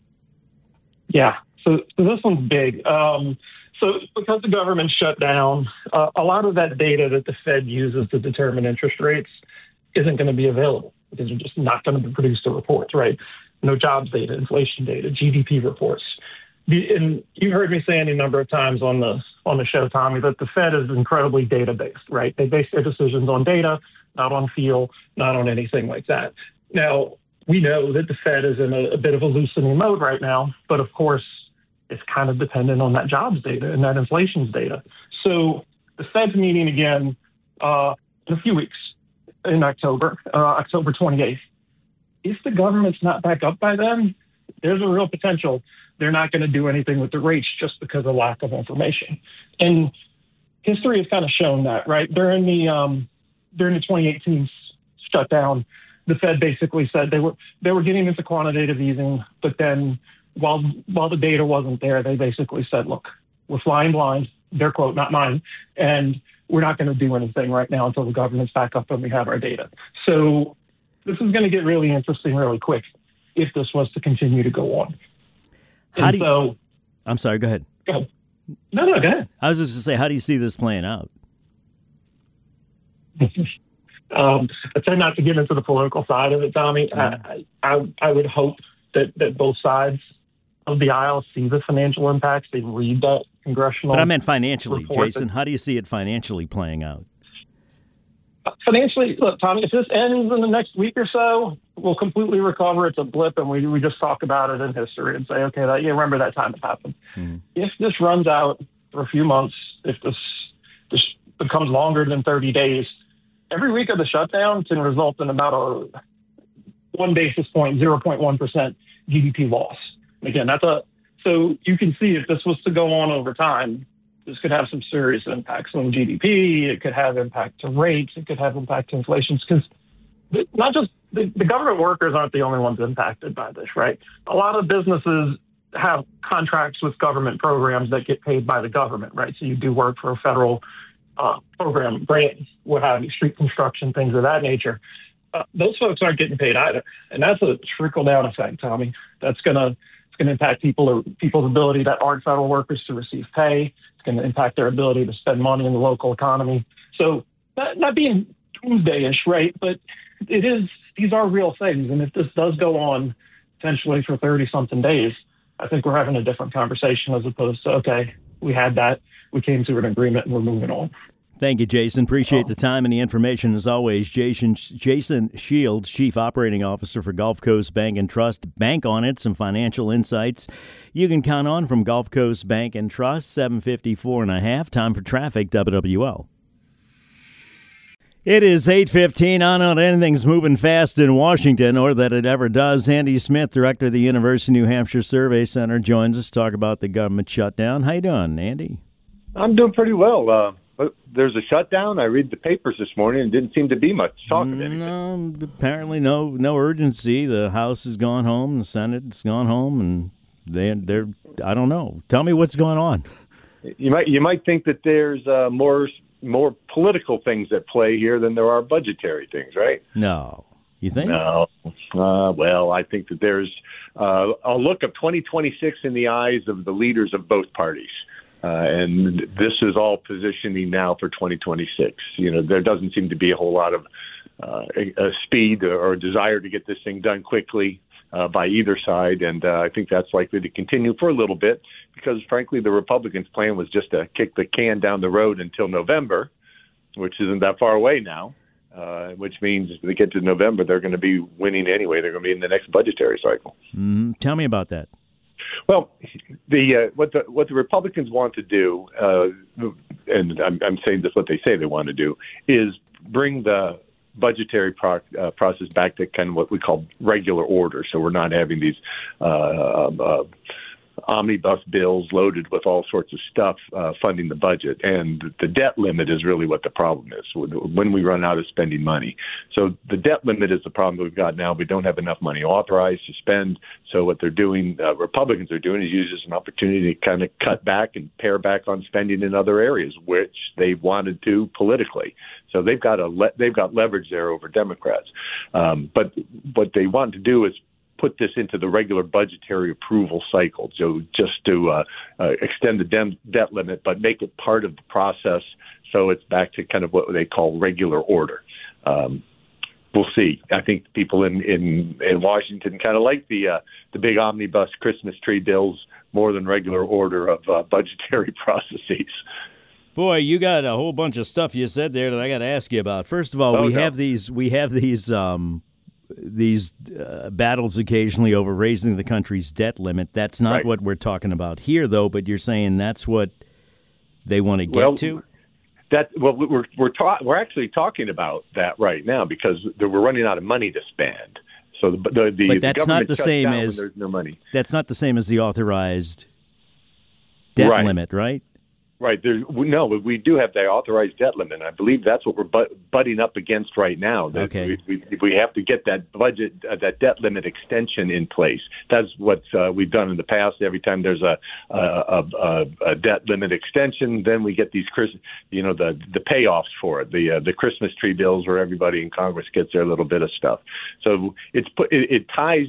Yeah, so, so this one's big. Um, so because the government shut down, uh, a lot of that data that the Fed uses to determine interest rates isn't going to be available because they're just not going to produce the reports, right? No jobs data, inflation data, G D P reports. The, and you've heard me say any number of times on the on the show, Tommy, that the Fed is incredibly data-based, right? They base their decisions on data, not on feel, not on anything like that. Now, we know that the Fed is in a, a bit of a loosening mode right now, but of course, it's kind of dependent on that jobs data and that inflation's data. So the Fed's meeting again uh, in a few weeks in October, uh, October twenty-eighth. If the government's not back up by then, there's a real potential they're not going to do anything with the rates just because of lack of information. And history has kind of shown that, right? During the um, during the twenty eighteen shutdown, the Fed basically said they were they were getting into quantitative easing, but then while while the data wasn't there, they basically said, look, we're flying blind, their quote, not mine, and we're not going to do anything right now until the government's back up and we have our data. So this is going to get really interesting really quick if this was to continue to go on. How and do you, so, I'm sorry, go ahead. Go ahead. No, no, go ahead. I was just going to say, how do you see this playing out? um, I tend not to get into the political side of it, Tommy. Yeah. I, I, I would hope that, that both sides of the aisle see the financial impacts. They read that congressional. But I meant financially, Jason. That, how do you see it financially playing out? Financially, look, Tommy, if this ends in the next week or so, we'll completely recover. It's a blip, and we we just talk about it in history and say, okay, that, you remember that time it happened. Mm-hmm. If this runs out for a few months, if this this becomes longer than thirty days, every week of the shutdown can result in about a one basis point, zero point one percent G D P loss. And again, that's a so you can see if this was to go on over time, this could have some serious impacts on G D P. It could have impact to rates. It could have impact to inflation. Because not just the, the government workers aren't the only ones impacted by this, right? A lot of businesses have contracts with government programs that get paid by the government, right? So you do work for a federal uh, program, grant, what have you, street construction, things of that nature. Uh, those folks aren't getting paid either. And that's a trickle-down effect, Tommy. That's going to it's going to impact people or people's ability that aren't federal workers to receive pay. Going to impact their ability to spend money in the local economy. So not, not being doomsday-ish, right? But it is, these are real things. And if this does go on potentially for thirty-something days, I think we're having a different conversation as opposed to, okay, we had that, we came to an agreement, and we're moving on. Thank you, Jason. Appreciate the time and the information as always. Jason Jason Shields, Chief Operating Officer for Gulf Coast Bank and Trust. Bank on it, some financial insights you can count on from Gulf Coast Bank and Trust. seven fifty-four and a half. Time for traffic, W W L. It is eight fifteen. I know that anything's moving fast in Washington, or that it ever does. Andy Smith, Director of the University of New Hampshire Survey Center, joins us to talk about the government shutdown. How you doing, Andy? I'm doing pretty well. Uh, there's a shutdown. I read the papers this morning, and didn't seem to be much talk of anything. No, apparently no no urgency. The House has gone home, the Senate's gone home, and they they're I don't know. Tell me what's going on. You might you might think that there's uh, more more political things at play here than there are budgetary things, right? No, you think? No. Uh, well, I think that there's uh, a look of twenty twenty-six in the eyes of the leaders of both parties. Uh, and this is all positioning now for twenty twenty-six. You know, there doesn't seem to be a whole lot of uh, a, a speed or a desire to get this thing done quickly uh, by either side. And uh, I think that's likely to continue for a little bit because, frankly, the Republicans' plan was just to kick the can down the road until November, which isn't that far away now, uh, which means if they get to November, they're going to be winning anyway. They're going to be in the next budgetary cycle. Mm, tell me about that. Well, the uh, what the what the Republicans want to do, uh, and I'm, I'm saying this what they say they want to do, is bring the budgetary pro- uh, process back to kind of what we call regular order. So we're not having these uh, uh, omnibus bills loaded with all sorts of stuff uh, funding the budget. And the debt limit is really what the problem is when we run out of spending money. So the debt limit is the problem that we've got now. We don't have enough money authorized to spend. So what they're doing, uh, Republicans are doing, is use this as an opportunity to kind of cut back and pare back on spending in other areas, which they wanted to politically. So they've got a le- they've got leverage there over Democrats. Um, but what they want to do is put this into the regular budgetary approval cycle, so just to uh, uh, extend the dem- debt limit, but make it part of the process so it's back to kind of what they call regular order. Um, we'll see. I think people in, in, in Washington kind of like the uh, the big omnibus Christmas tree bills more than regular order of uh, budgetary processes. Boy, you got a whole bunch of stuff you said there that I got to ask you about. First of all, oh, we no. have these we have these um, these uh, battles occasionally over raising the country's debt limit. That's not right. what we're talking about here, though. But you're saying that's what they want to get well, to. That well, we're we're ta- we're actually talking about that right now because we're running out of money to spend. So the the, the but that's the not the same down as when there's no money. That's not the same as the authorized debt right. limit, right? Right. There, no, we do have the authorized debt limit. And I believe that's what we're but, butting up against right now. That okay. We, we, we have to get that budget, uh, that debt limit extension in place. That's what uh, we've done in the past. Every time there's a, a, a, a debt limit extension, then we get these, you know, the the payoffs for it, the uh, the Christmas tree bills where everybody in Congress gets their little bit of stuff. So it's put it, it ties.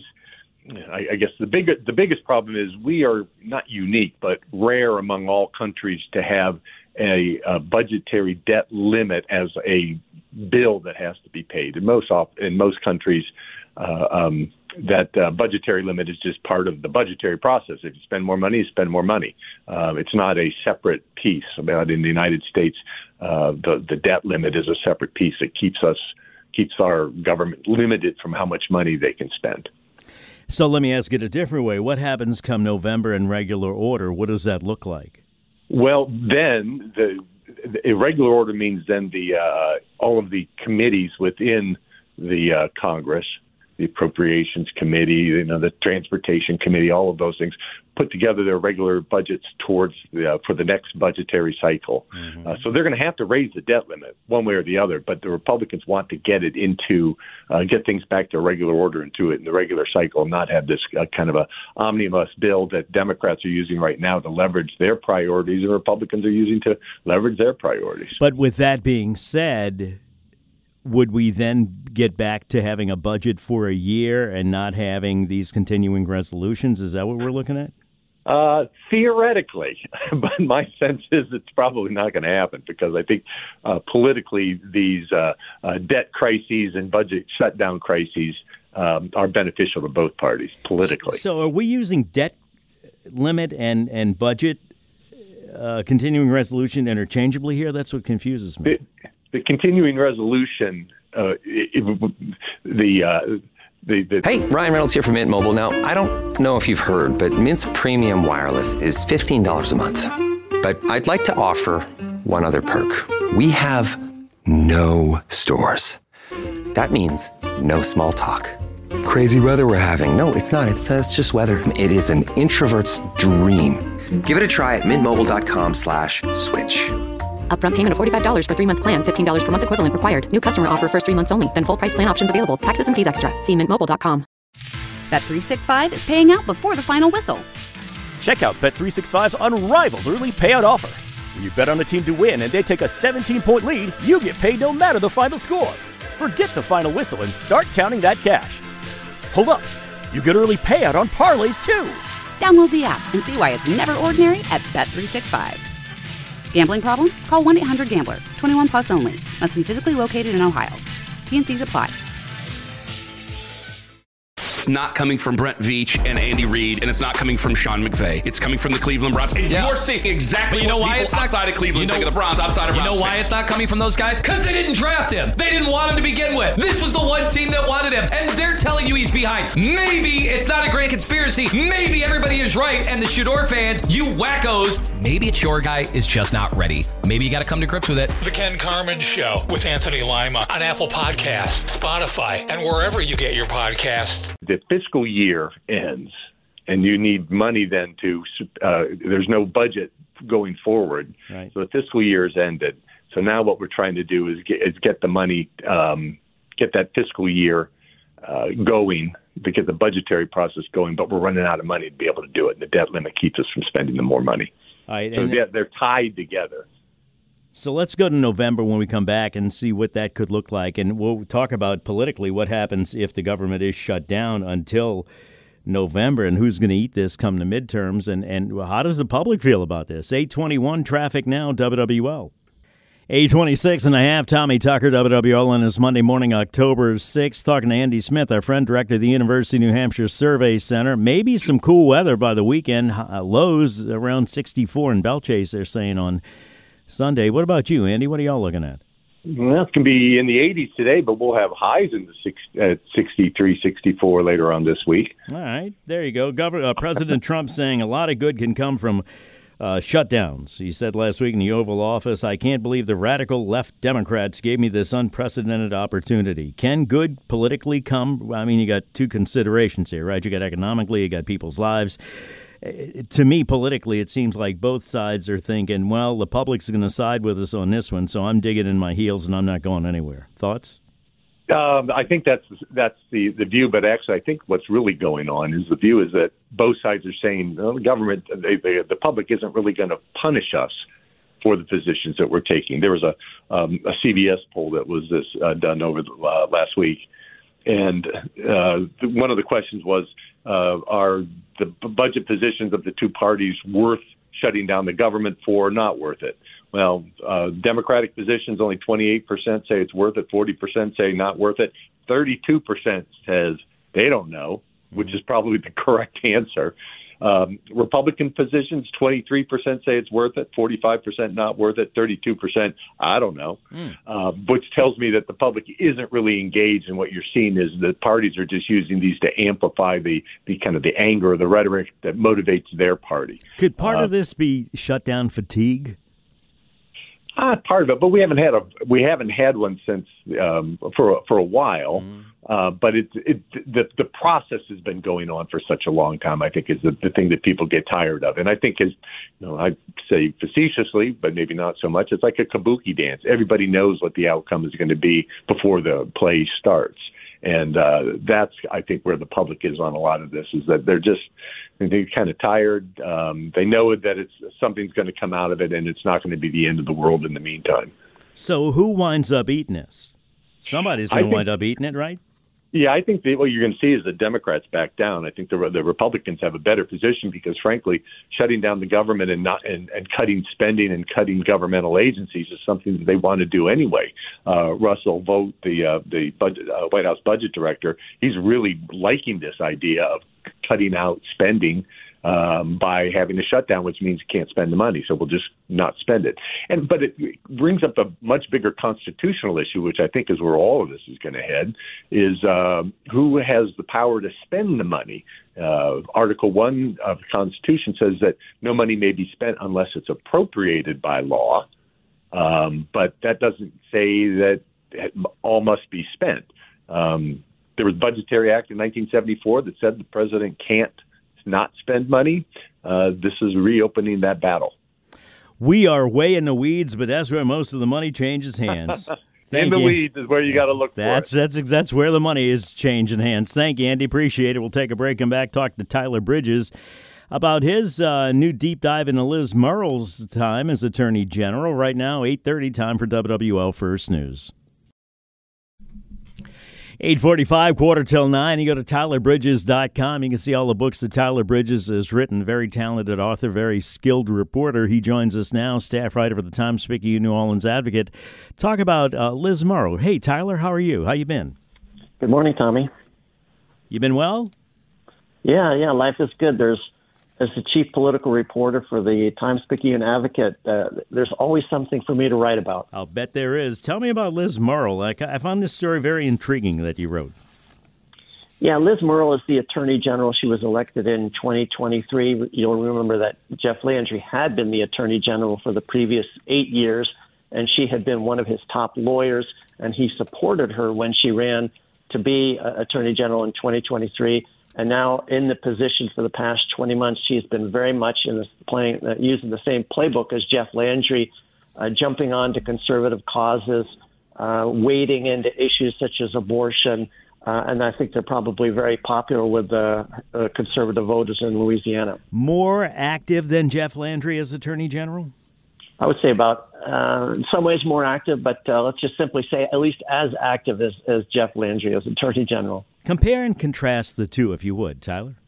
I guess the big, the biggest problem is we are not unique, but rare among all countries to have a, a budgetary debt limit as a bill that has to be paid. In most in most countries, uh, um, that uh, budgetary limit is just part of the budgetary process. If you spend more money, you spend more money. Uh, it's not a separate piece. About in the United States, uh, the the debt limit is a separate piece that keeps us keeps our government limited from how much money they can spend. So let me ask it a different way. What happens come November in regular order? What does that look like? Well, then the, the irregular order means then the uh, all of the committees within the uh, Congress, the Appropriations Committee, you know, the Transportation Committee, all of those things, put together their regular budgets towards the, uh, for the next budgetary cycle. Mm-hmm. Uh, so they're going to have to raise the debt limit one way or the other, but the Republicans want to get it into, uh, get things back to regular order and do it in the regular cycle and not have this uh, kind of a omnibus bill that Democrats are using right now to leverage their priorities and Republicans are using to leverage their priorities. But with that being said, would we then get back to having a budget for a year and not having these continuing resolutions? Is that what we're looking at? Uh, theoretically, but my sense is it's probably not going to happen because I think uh, politically these uh, uh, debt crises and budget shutdown crises um, are beneficial to both parties politically. So are we using debt limit and, and budget uh, continuing resolution interchangeably here? That's what confuses me. The, the continuing resolution, uh, it, it, the... Uh, The, the, hey, Ryan Reynolds here from Mint Mobile. Now, I don't know if you've heard, but Mint's premium wireless is fifteen dollars a month. But I'd like to offer one other perk. We have no stores. That means no small talk. Crazy weather we're having. No, it's not. It's, it's just weather. It is an introvert's dream. Give it a try at mintmobile.com slash switch. Upfront payment of forty-five dollars for three-month plan, fifteen dollars per month equivalent required. New customer offer first three months only. Then full price plan options available. Taxes and fees extra. See mint mobile dot com. Bet three sixty-five is paying out before the final whistle. Check out Bet three sixty-five's unrivaled early payout offer. When you bet on a team to win and they take a seventeen-point lead, you get paid no matter the final score. Forget the final whistle and start counting that cash. Hold up. You get early payout on parlays, too. Download the app and see why it's never ordinary at Bet three sixty-five. Gambling problem? Call one eight hundred gambler. twenty-one plus only. Must be physically located in Ohio. T N Cs apply. It's not coming from Brent Veach and Andy Reid, and it's not coming from Sean McVay. It's coming from the Cleveland Browns. And yeah. you're seeing exactly you know what why people it's not, outside of Cleveland you know, think of the Browns, outside of You Browns know why fans. it's not coming from those guys? Because they didn't draft him. They didn't want him to begin with. This was the one team that wanted him, and they're telling you he's behind. Maybe it's not a grand conspiracy. Maybe everybody is right, and the Shador fans, you wackos, maybe it's your guy is just not ready. Maybe you got to come to grips with it. The Ken Carman Show with Anthony Lima on Apple Podcasts, Spotify, and wherever you get your podcasts. The fiscal year ends, and you need money then to, uh, there's no budget going forward. Right. So the fiscal year has ended. So now what we're trying to do is get, is get the money, um, get that fiscal year uh, going, to get the budgetary process going, but we're running out of money to be able to do it. And the debt limit keeps us from spending the more money. All right, so and they're, they're tied together. So let's go to November when we come back and see what that could look like. And we'll talk about politically what happens if the government is shut down until November and who's going to eat this come the midterms. And, and how does the public feel about this? eight twenty-one traffic now, W W L. eight twenty-six and a half, Tommy Tucker, W W L on this Monday morning, October sixth. Talking to Andy Smith, our friend, director of the University of New Hampshire Survey Center. Maybe some cool weather by the weekend. Uh, lows around sixty-four in Belchase, they're saying on Sunday. What about you, Andy? What are y'all looking at? Well, it can be in the eighties today, but we'll have highs in the six, uh, sixty-three, sixty-four later on this week. All right, there you go. Governor, uh, President Trump saying a lot of good can come from uh, shutdowns. He said last week in the Oval Office, I can't believe the radical left Democrats gave me this unprecedented opportunity. Can good politically come? I mean, you got two considerations here, right? You got economically, you got people's lives. To me, politically, it seems like both sides are thinking, well, the public's going to side with us on this one, so I'm digging in my heels and I'm not going anywhere. Thoughts? Um, I think that's that's the, the view, but actually I think what's really going on is the view is that both sides are saying, well, the government, they, they, the public isn't really going to punish us for the positions that we're taking. There was a, um, a C B S poll that was this uh, done over the, uh, last week, and uh, one of the questions was, uh, are the budget positions of the two parties worth shutting down the government for, or not worth it? Well, uh, Democratic positions, only twenty-eight percent say it's worth it, forty percent say not worth it, thirty-two percent says they don't know, which is probably the correct answer. Um, Republican positions, twenty-three percent say it's worth it, forty-five percent not worth it, thirty-two percent I don't know, mm. uh, which tells me that the public isn't really engaged, and what you're seeing is that parties are just using these to amplify the, the kind of the anger or the rhetoric that motivates their party. Could part uh, of this be shutdown fatigue? Uh, part of it, but we haven't had a we haven't had one since um, for for a while. Mm. Uh, but it, it the the process has been going on for such a long time. I think is the, the thing that people get tired of, and I think is, you know, I say facetiously, but maybe not so much. It's like a kabuki dance. Everybody knows what the outcome is going to be before the play starts, and uh, that's I think where the public is on a lot of this. Is that they're just they're kind of tired. Um, they know that it's something's going to come out of it, and it's not going to be the end of the world in the meantime. So who winds up eating this? Somebody's going to wind up eating it, right? Yeah, I think the, what you're going to see is the Democrats back down. I think the the Republicans have a better position because, frankly, shutting down the government and not and, and cutting spending and cutting governmental agencies is something that they want to do anyway. Uh, Russell Vought, the uh, the budget, uh, White House budget director, he's really liking this idea of cutting out spending um, by having a shutdown, which means you can't spend the money, so we'll just not spend it. And but it brings up a much bigger constitutional issue, which I think is where all of this is going to head, is uh, who has the power to spend the money. Uh, Article one of the Constitution says that no money may be spent unless it's appropriated by law, um, but that doesn't say that all must be spent. Um, there was a Budgetary Act in nineteen seventy-four that said the president can't not spend money. Uh, this is reopening that battle. We are way in the weeds, but that's where most of the money changes hands. In the you. weeds is where you got to look that's, for it. That's, that's where the money is changing hands. Thank you, Andy. Appreciate it. We'll take a break and back talk to Tyler Bridges about his uh, new deep dive into Liz Murrell's time as Attorney General. Right now, eight thirty, time for W W L First News. eight forty-five, quarter till nine. You go to Tyler Bridges dot com. You can see all the books that Tyler Bridges has written. Very talented author, very skilled reporter. He joins us now, staff writer for the Times-Picayune New Orleans Advocate. Talk about uh, Liz Murrow. Hey, Tyler, how are you? How you been? Good morning, Tommy. You been well? Yeah, yeah, life is good. There's As the chief political reporter for the Times-Picayune Advocate, uh, there's always something for me to write about. I'll bet there is. Tell me about Liz Murrow. Like, I found this story very intriguing that you wrote. Yeah, Liz Murrow is the Attorney General. She was elected in twenty twenty-three. You'll remember that Jeff Landry had been the Attorney General for the previous eight years, and she had been one of his top lawyers, and he supported her when she ran to be uh, Attorney General in twenty twenty-three. And now in the position for the past twenty months, she's been very much in this playing, uh, using the same playbook as Jeff Landry, uh, jumping on to conservative causes, uh, wading into issues such as abortion. Uh, and I think they're probably very popular with the uh, uh, conservative voters in Louisiana. More active than Jeff Landry as Attorney General? I would say about, uh, in some ways more active, but uh, let's just simply say at least as active as, as Jeff Landry as Attorney General. Compare and contrast the two, if you would, Tyler.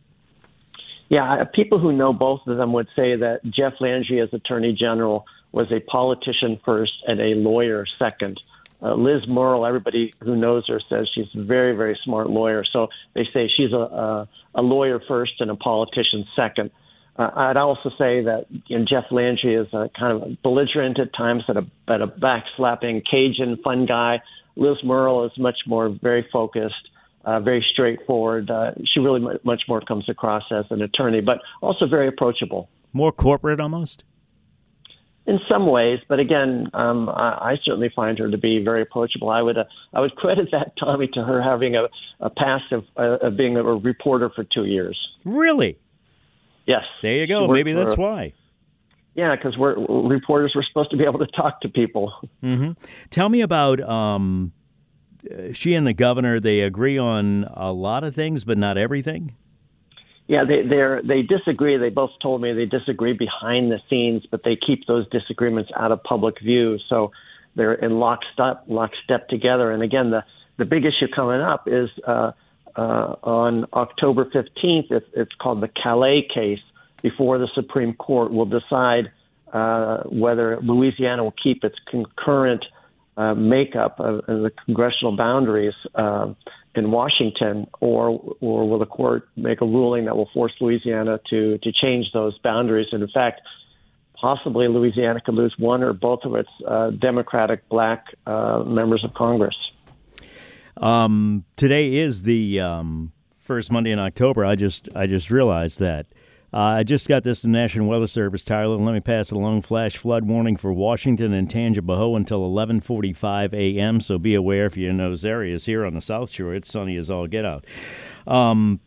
Yeah, people who know both of them would say that Jeff Landry as Attorney General was a politician first and a lawyer second. Uh, Liz Murrow, everybody who knows her says she's a very, very smart lawyer. So they say she's a, a, a lawyer first and a politician second. Uh, I'd also say that you know, Jeff Landry is a kind of belligerent at times, at a, at a backslapping Cajun fun guy. Liz Murrow is much more very focused, uh, very straightforward. Uh, she really m- much more comes across as an attorney, but also very approachable. More corporate almost? In some ways, but again, um, I, I certainly find her to be very approachable. I would uh, I would credit that, Tommy, to her having a, a past of, uh, of being a reporter for two years. Really? Yes. There you go. Maybe that's for, why. Yeah, because we're reporters were supposed to be able to talk to people. Mm-hmm. Tell me about um, she and the governor. They agree on a lot of things, but not everything. Yeah, they they they disagree. They both told me they disagree behind the scenes, but they keep those disagreements out of public view. So they're in lockstep lockstep together. And again, the the big issue coming up is. Uh, Uh, on October fifteenth, it, it's called the Calais case, before the Supreme Court will decide uh, whether Louisiana will keep its concurrent uh, makeup of, of the congressional boundaries uh, in Washington, or or will the court make a ruling that will force Louisiana to, to change those boundaries. And in fact, possibly Louisiana could lose one or both of its uh, Democratic black uh, members of Congress. Um, today is the um, first Monday in October. I just I just realized that. Uh, I just got this to the National Weather Service, Tyler. Let me pass it along. Flash flood warning for Washington and Tangipahoa until eleven forty-five a.m., so be aware if you're in those areas. Here on the South Shore, it's sunny as all get out. Um,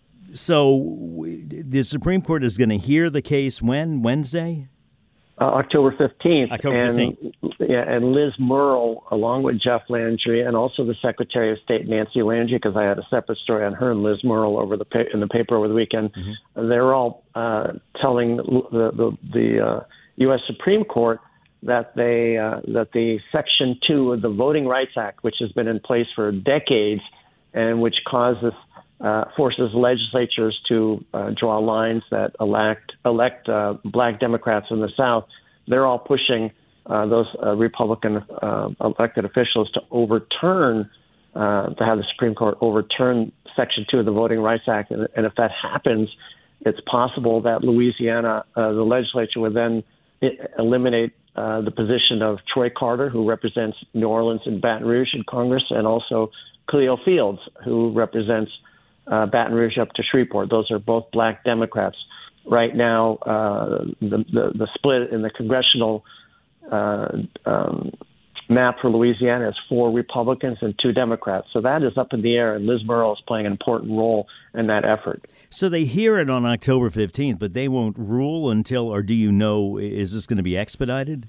so the Supreme Court is going to hear the case when? Wednesday? Uh, October fifteenth. October fifteenth. And, yeah, and Liz Murrow, along with Jeff Landry, and also the Secretary of State, Nancy Landry, because I had a separate story on her and Liz Murrow over the pa- in the paper over the weekend. Mm-hmm. They're all uh, telling the the, the uh, U S Supreme Court that they uh, that the Section two of the Voting Rights Act, which has been in place for decades, and which causes Uh, forces legislatures to uh, draw lines that elect elect uh, black Democrats in the South. They're all pushing uh, those uh, Republican uh, elected officials to overturn, uh, to have the Supreme Court overturn Section two of the Voting Rights Act. And, and if that happens, it's possible that Louisiana, uh, the legislature would then eliminate uh, the position of Troy Carter, who represents New Orleans and Baton Rouge in Congress, and also Cleo Fields, who represents Uh, Baton Rouge up to Shreveport. Those are both black Democrats. Right now, uh, the, the the split in the congressional uh, um, map for Louisiana is four Republicans and two Democrats. So that is up in the air, and Liz Murrow is playing an important role in that effort. So they hear it on October fifteenth, but they won't rule until, or do you know, is this going to be expedited?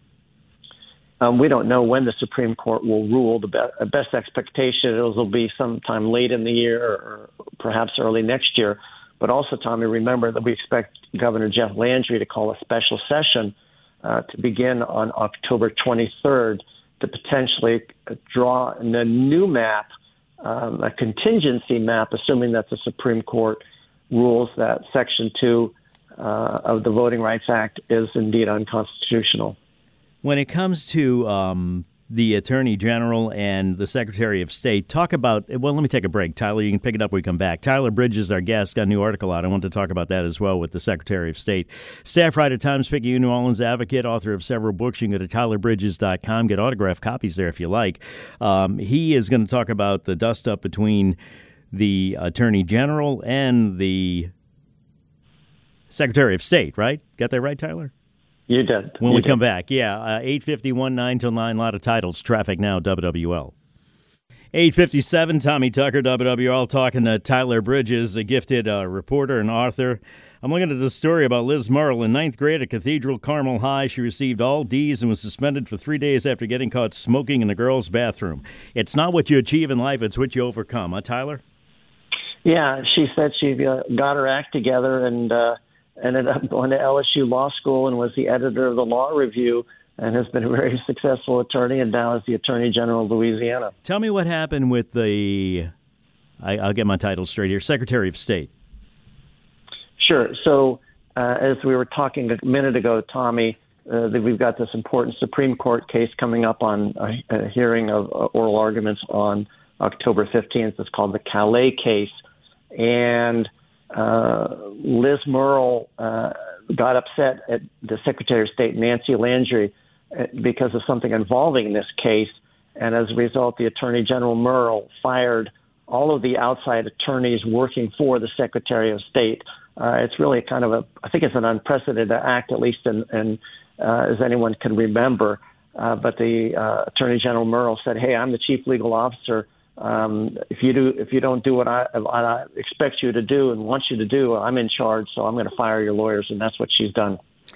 Um, we don't know when the Supreme Court will rule. The be- best expectation is it'll be sometime late in the year or perhaps early next year. But also, Tommy, remember that we expect Governor Jeff Landry to call a special session uh, to begin on October twenty-third to potentially draw the new map um, a contingency map, assuming that the Supreme Court rules that Section two uh, of the Voting Rights Act is indeed unconstitutional. When it comes to um, the Attorney General and the Secretary of State, talk about, well, let me take a break. Tyler, you can pick it up when we come back. Tyler Bridges, our guest, got a new article out. I want to talk about that as well with the Secretary of State. Staff writer, Times-Picayune, New Orleans advocate, author of several books. You can go to tyler bridges dot com, get autographed copies there if you like. Um, he is going to talk about the dust-up between the Attorney General and the Secretary of State, right? Got that right, Tyler? You did. When you we did. come back, yeah, uh, eight fifty-one, nine till nine, a lot of titles. Traffic now, W W L. eight fifty-seven, Tommy Tucker, W W L, talking to Tyler Bridges, a gifted uh, reporter and author. I'm looking at this story about Liz Murrill. In ninth grade at Cathedral Carmel High, she received all D's and was suspended for three days after getting caught smoking in the girls' bathroom. It's not what you achieve in life, it's what you overcome. Huh, Tyler? Yeah, she said she uh, got her act together and uh, ended up going to L S U Law School and was the editor of the Law Review and has been a very successful attorney and now is the Attorney General of Louisiana. Tell me what happened with the, I, I'll get my title straight here, Secretary of State. Sure. So uh, as we were talking a minute ago, Tommy, uh, that we've got this important Supreme Court case coming up on a, a hearing of uh, oral arguments on October fifteenth. It's called the Calais case. And uh, Liz Murrill uh, got upset at the Secretary of State, Nancy Landry, uh, because of something involving this case. And as a result, the Attorney General Murrill fired all of the outside attorneys working for the Secretary of State. Uh, it's really kind of a, I think it's an unprecedented act, at least in, in uh, as anyone can remember. Uh, but the uh, Attorney General Murrill said, "Hey, I'm the chief legal officer. Um, if you do, if you don't do what I, what I expect you to do and want you to do, I'm in charge. So I'm going to fire your lawyers," and that's what she's done.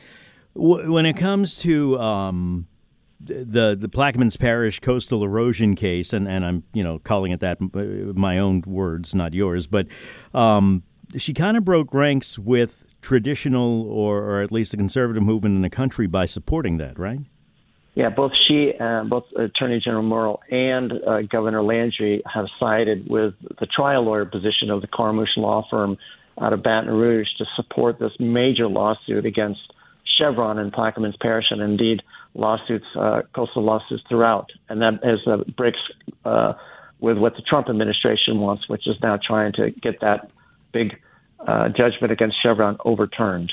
When it comes to um, the the Plaquemines Parish coastal erosion case, and, and I'm you know calling it that, my own words, not yours, but um, she kind of broke ranks with traditional or, or at least the conservative movement in the country by supporting that, right? Yeah, both she, uh, both Attorney General Murrill and uh, Governor Landry have sided with the trial lawyer position of the Carmouche law firm out of Baton Rouge to support this major lawsuit against Chevron in Plaquemines Parish, and indeed lawsuits, uh, coastal lawsuits throughout. And that is uh, breaks uh, with what the Trump administration wants, which is now trying to get that big uh, judgment against Chevron overturned.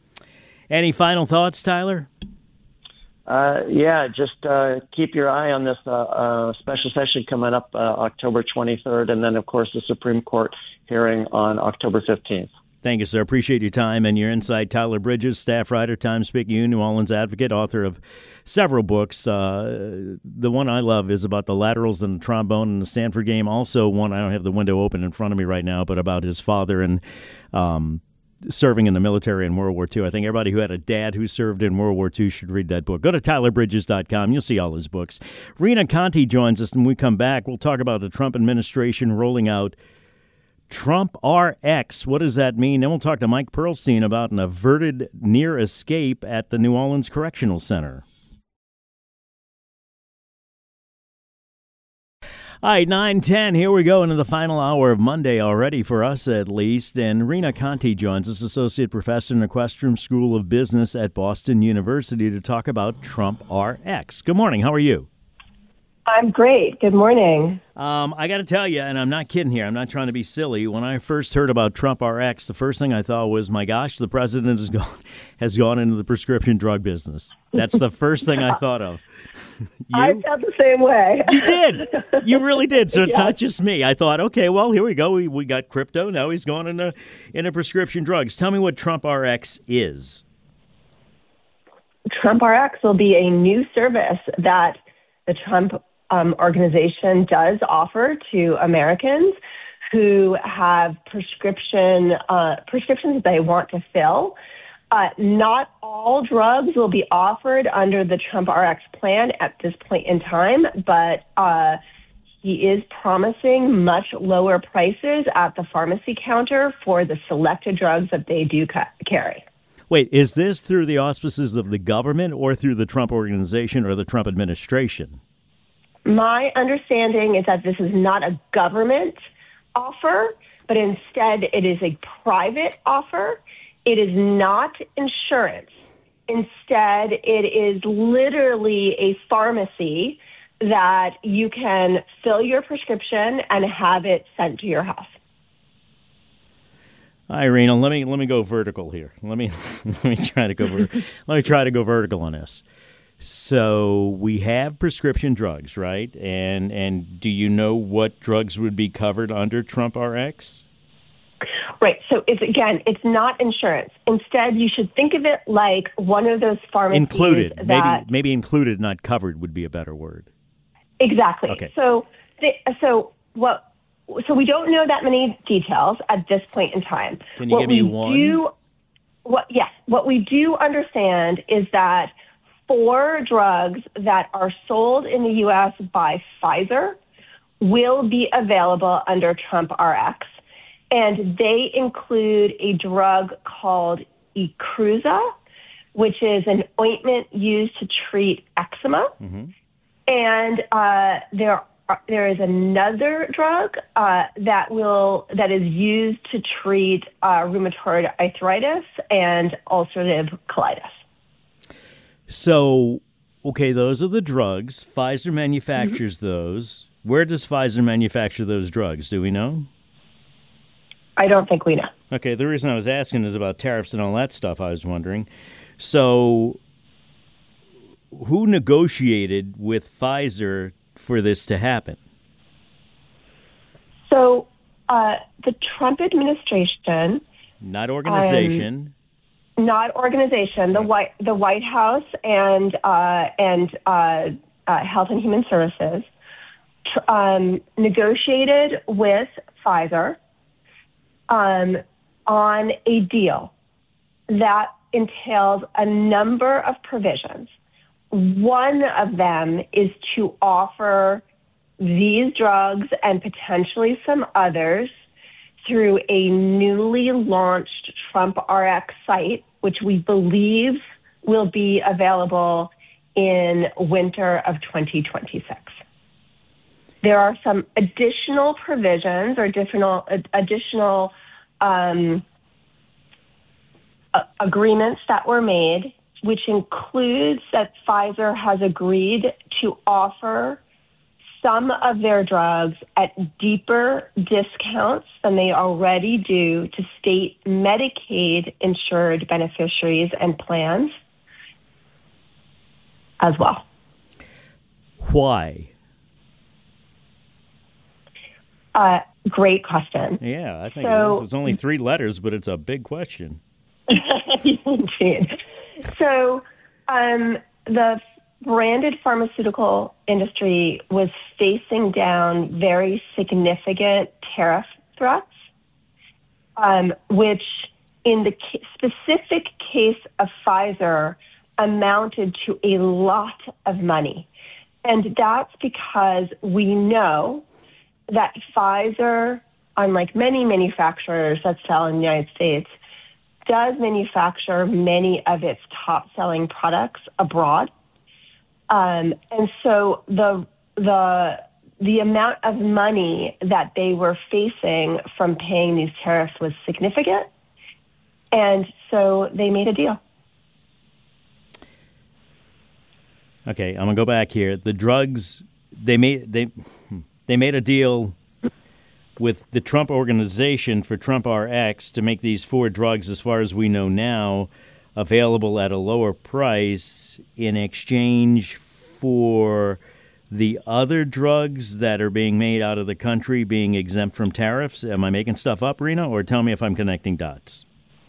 Any final thoughts, Tyler? Uh, yeah, just uh, keep your eye on this uh, uh, special session coming up uh, October twenty-third, and then, of course, the Supreme Court hearing on October fifteenth. Thank you, sir. Appreciate your time and your insight. Tyler Bridges, staff writer, Times-Picayune, New Orleans advocate, author of several books. Uh, the one I love is about the laterals and the trombone in the Stanford game. Also one, I don't have the window open in front of me right now, but about his father and um, serving in the military in World War Two. I think everybody who had a dad who served in World War Two should read that book. Go to tyler bridges dot com. You'll see all his books. Rena Conti joins us, and when we come back, we'll talk about the Trump administration rolling out Trump R X. What does that mean? Then we'll talk to Mike Perlstein about an averted near escape at the New Orleans Correctional Center. All right, nine ten, here we go into the final hour of Monday already, for us at least. And Rena Conti joins us, Associate Professor in the Questrom School of Business at Boston University, to talk about Trump R X. Good morning. How are you? I'm great. Good morning. Um, I got to tell you, and I'm not kidding here, I'm not trying to be silly. When I first heard about Trump R X, the first thing I thought was, my gosh, the president has gone, has gone into the prescription drug business. That's the first thing I thought of. You? I felt the same way. You did. You really did. So it's yeah. not just me. I thought, okay, well, here we go. We, we got crypto. Now he's gone into, into prescription drugs. Tell me what Trump R X is. Trump R X will be a new service that the Trump um, organization does offer to Americans who have prescription uh, prescriptions they want to fill. Uh, not all drugs will be offered under the Trump R X plan at this point in time, but uh, he is promising much lower prices at the pharmacy counter for the selected drugs that they do ca- carry. Wait, is this through the auspices of the government or through the Trump organization or the Trump administration? my understanding is that this is not a government offer, but instead it is a private offer. It is not insurance. Instead, it is literally a pharmacy that you can fill your prescription and have it sent to your house. Irina, let me let me go vertical here. Let me let me try to go ver- let me try to go vertical on this. So we have prescription drugs, right? And and do you know what drugs would be covered under Trump R X? Right. So it's again, it's not insurance. Instead, you should think of it like one of those pharmacies included. That, maybe maybe included, not covered, would be a better word. Exactly. Okay. So the, so what? So we don't know that many details at this point in time. Can you what give me we one? Do, what? Yes. What we do understand is that four drugs that are sold in the U S by Pfizer will be available under Trump R X. And they include a drug called Ecruza, which is an ointment used to treat eczema. Mm-hmm. And uh, there are, there is another drug uh, that will that is used to treat uh, rheumatoid arthritis and ulcerative colitis. So, okay, those are the drugs. Pfizer manufactures Mm-hmm. those. Where does Pfizer manufacture those drugs? Do we know? I don't think we know. Okay, the reason I was asking is about tariffs and all that stuff, I was wondering. So, who negotiated with Pfizer for this to happen? So, uh, the Trump administration... Not organization. Um, not organization. The White, the White House and, uh, and uh, uh, Health and Human Services tr- um, negotiated with Pfizer Um, on a deal that entails a number of provisions. One of them is to offer these drugs and potentially some others through a newly launched Trump R X site, which we believe will be available in winter of twenty twenty-six. There are some additional provisions or additional additional um, uh, agreements that were made, which includes that Pfizer has agreed to offer some of their drugs at deeper discounts than they already do to state Medicaid insured beneficiaries and plans as well. Why? Uh, great question. Yeah, I think so, it is. It's only three letters, but it's a big question. Indeed. So um, the branded pharmaceutical industry was facing down very significant tariff threats, um, which in the ca- specific case of Pfizer amounted to a lot of money. And that's because we know that Pfizer, unlike many manufacturers that sell in the United States, does manufacture many of its top-selling products abroad. Um, and so the the the amount of money that they were facing from paying these tariffs was significant, and so they made a deal. Okay, I'm gonna go back here. The drugs they made they they made a deal with the Trump Organization for Trump R X to make these four drugs, as far as we know now, available at a lower price in exchange for the other drugs that are being made out of the country being exempt from tariffs. Am I making stuff up, Rena, or tell me if I'm connecting dots?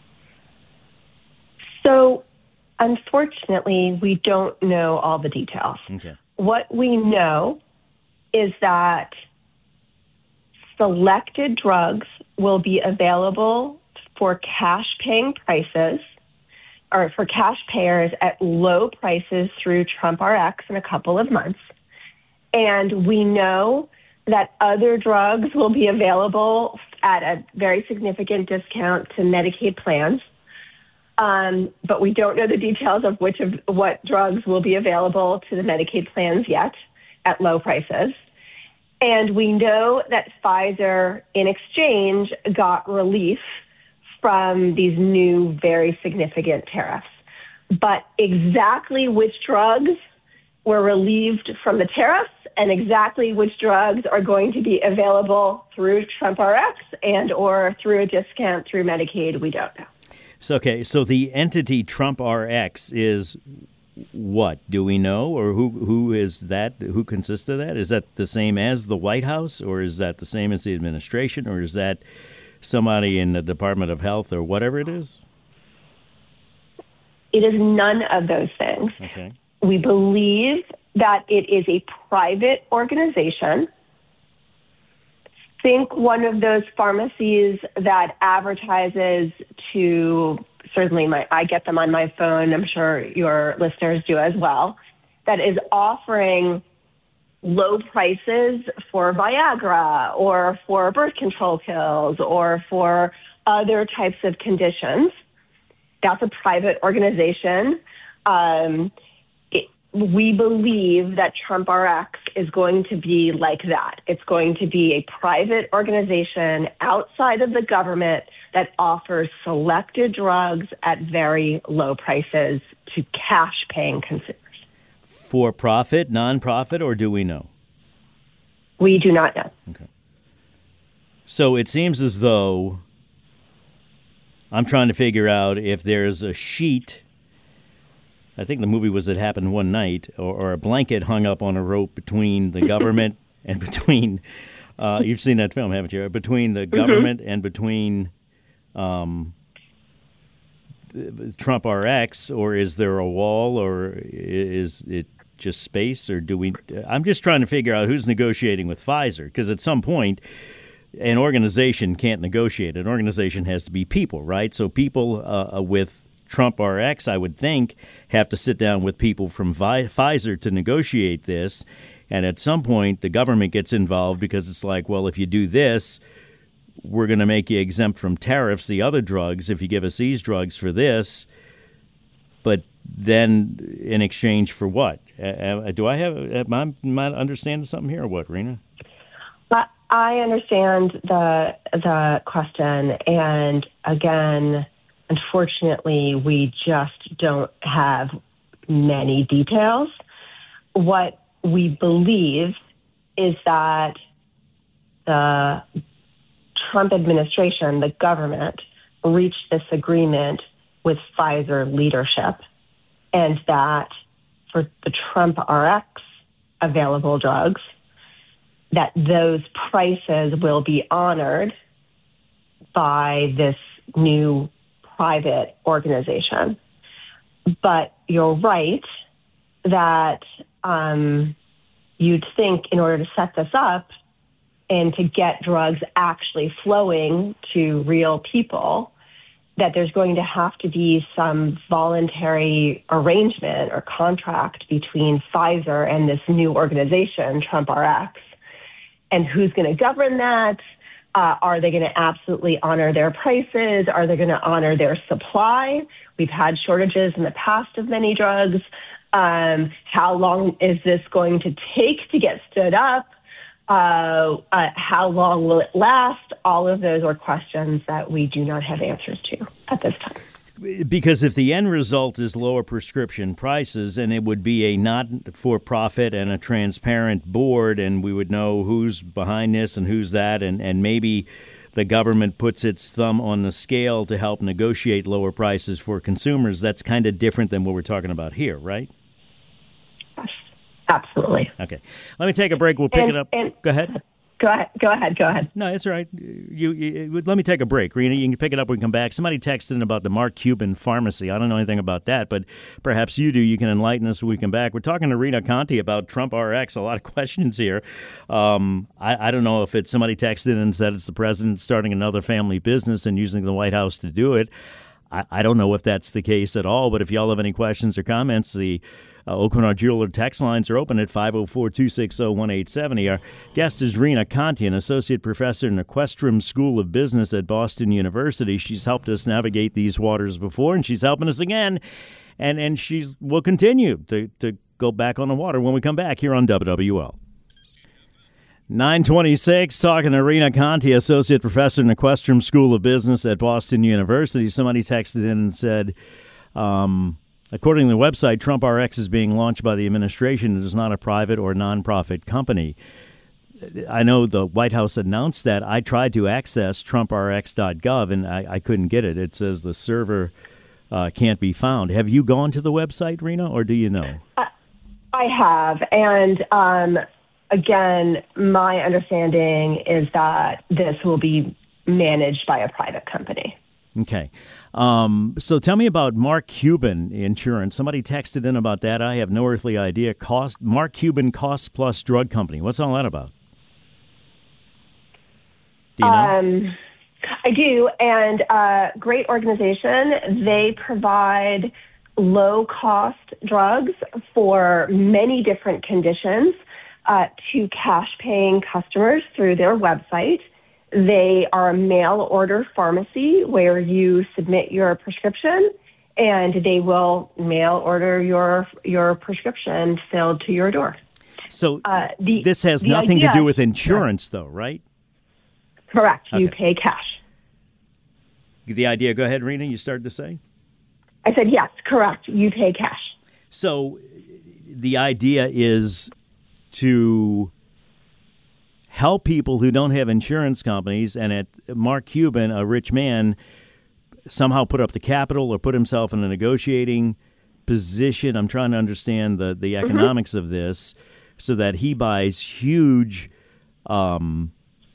So, unfortunately, we don't know all the details. Okay. What we know is that selected drugs will be available for cash-paying prices, or for cash payers at low prices through Trump R X in a couple of months. And we know that other drugs will be available at a very significant discount to Medicaid plans. Um, but we don't know the details of which of what drugs will be available to the Medicaid plans yet. at low prices. And we know that Pfizer, in exchange, got relief from these new, very significant tariffs. But exactly which drugs were relieved from the tariffs and exactly which drugs are going to be available through TrumpRx and or through a discount through Medicaid, we don't know. So, okay, so the entity TrumpRx is what? Do we know? Or who who is that? Who consists of that? Is that the same as the White House? Or is that the same as the administration? Or is that somebody in the Department of Health or whatever it is? It is none of those things. Okay. We believe that it is a private organization. Think one of those pharmacies that advertises to, certainly my, I get them on my phone, I'm sure your listeners do as well, that is offering low prices for Viagra or for birth control pills or for other types of conditions. That's a private organization. Um, it, we believe that TrumpRx is going to be like that. It's going to be a private organization outside of the government that offers selected drugs at very low prices to cash-paying consumers. For profit, non-profit, or do we know? We do not know. Okay. So it seems as though I'm trying to figure out if there's a sheet, I think the movie was It Happened One Night, or, or a blanket hung up on a rope between the government and between, uh, you've seen that film, haven't you? Between the government mm-hmm. and between um, TrumpRx, or is there a wall, or is it just space, or do we, I'm just trying to figure out who's negotiating with Pfizer, because at some point, an organization can't negotiate. An organization has to be people, right? So people uh, with TrumpRx, I would think, have to sit down with people from Vi- Pfizer to negotiate this. And at some point, the government gets involved because it's like, well, if you do this, we're going to make you exempt from tariffs, the other drugs, if you give us these drugs for this. But then in exchange for what? Uh, do I have, am I, am I understanding something here or what, Rena? I understand the the question, and again, unfortunately, we just don't have many details. What we believe is that the Trump administration, the government, reached this agreement with Pfizer leadership, and that for the TrumpRx available drugs, that those prices will be honored by this new private organization. But you're right that um, you'd think in order to set this up and to get drugs actually flowing to real people, that there's going to have to be some voluntary arrangement or contract between Pfizer and this new organization, TrumpRx. And who's going to govern that? Uh, are they going to absolutely honor their prices? Are they going to honor their supply? We've had shortages in the past of many drugs. Um, how long is this going to take to get stood up? Uh, uh, how long will it last? All of those are questions that we do not have answers to at this time. Because if the end result is lower prescription prices, and it would be a not-for-profit and a transparent board, and we would know who's behind this and who's that, and, and maybe the government puts its thumb on the scale to help negotiate lower prices for consumers, that's kind of different than what we're talking about here, right? Yes, absolutely. Okay. Let me take a break. We'll pick and, it up. And, Go ahead. Go ahead. Go ahead. Go ahead. No, it's all right. You, you, let me take a break, Rena. You can pick it up when we come back. Somebody texted in about the Mark Cuban pharmacy. I don't know anything about that, but perhaps you do. You can enlighten us when we come back. We're talking to Rena Conti about TrumpRx. A lot of questions here. Um, I, I don't know if it's somebody texted in and said it's the president starting another family business and using the White House to do it. I, I don't know if that's the case at all, but if y'all have any questions or comments, the Uh, Oaklawn Jeweler text lines are open at five oh four, two six oh, one eight seven oh. Our guest is Rena Conti, an associate professor in the Questrom School of Business at Boston University. She's helped us navigate these waters before, and she's helping us again. And and she will continue to, to go back on the water when we come back here on W W L. nine twenty-six, talking to Rena Conti, Associate Professor in the Questrom School of Business at Boston University. Somebody texted in and said, um, according to the website, Trump R X is being launched by the administration. It is not a private or nonprofit company. I know the White House announced that. I tried to access Trump R X dot gov, and I, I couldn't get it. It says the server uh, can't be found. Have you gone to the website, Rena, or do you know? I, I have, and um, again, my understanding is that this will be managed by a private company. Okay. Um, so tell me about Mark Cuban Insurance. Somebody texted in about that. I have no earthly idea. Cost Mark Cuban Cost Plus Drug Company. What's all that about? Do you know? Um, I do, and uh, great organization. They provide low-cost drugs for many different conditions uh, to cash-paying customers through their website. They are a mail-order pharmacy where you submit your prescription, and they will mail-order your your prescription filled to your door. So uh, the, this has the nothing idea, to do with insurance, though, right? Correct. Okay. You pay cash. The idea, go ahead, Rena, you started to say? I said, yes, correct. You pay cash. So the idea is to help people who don't have insurance companies, and at Mark Cuban, a rich man, somehow put up the capital or put himself in a negotiating position. I'm trying to understand the, the economics mm-hmm. of this, so that he buys huge um,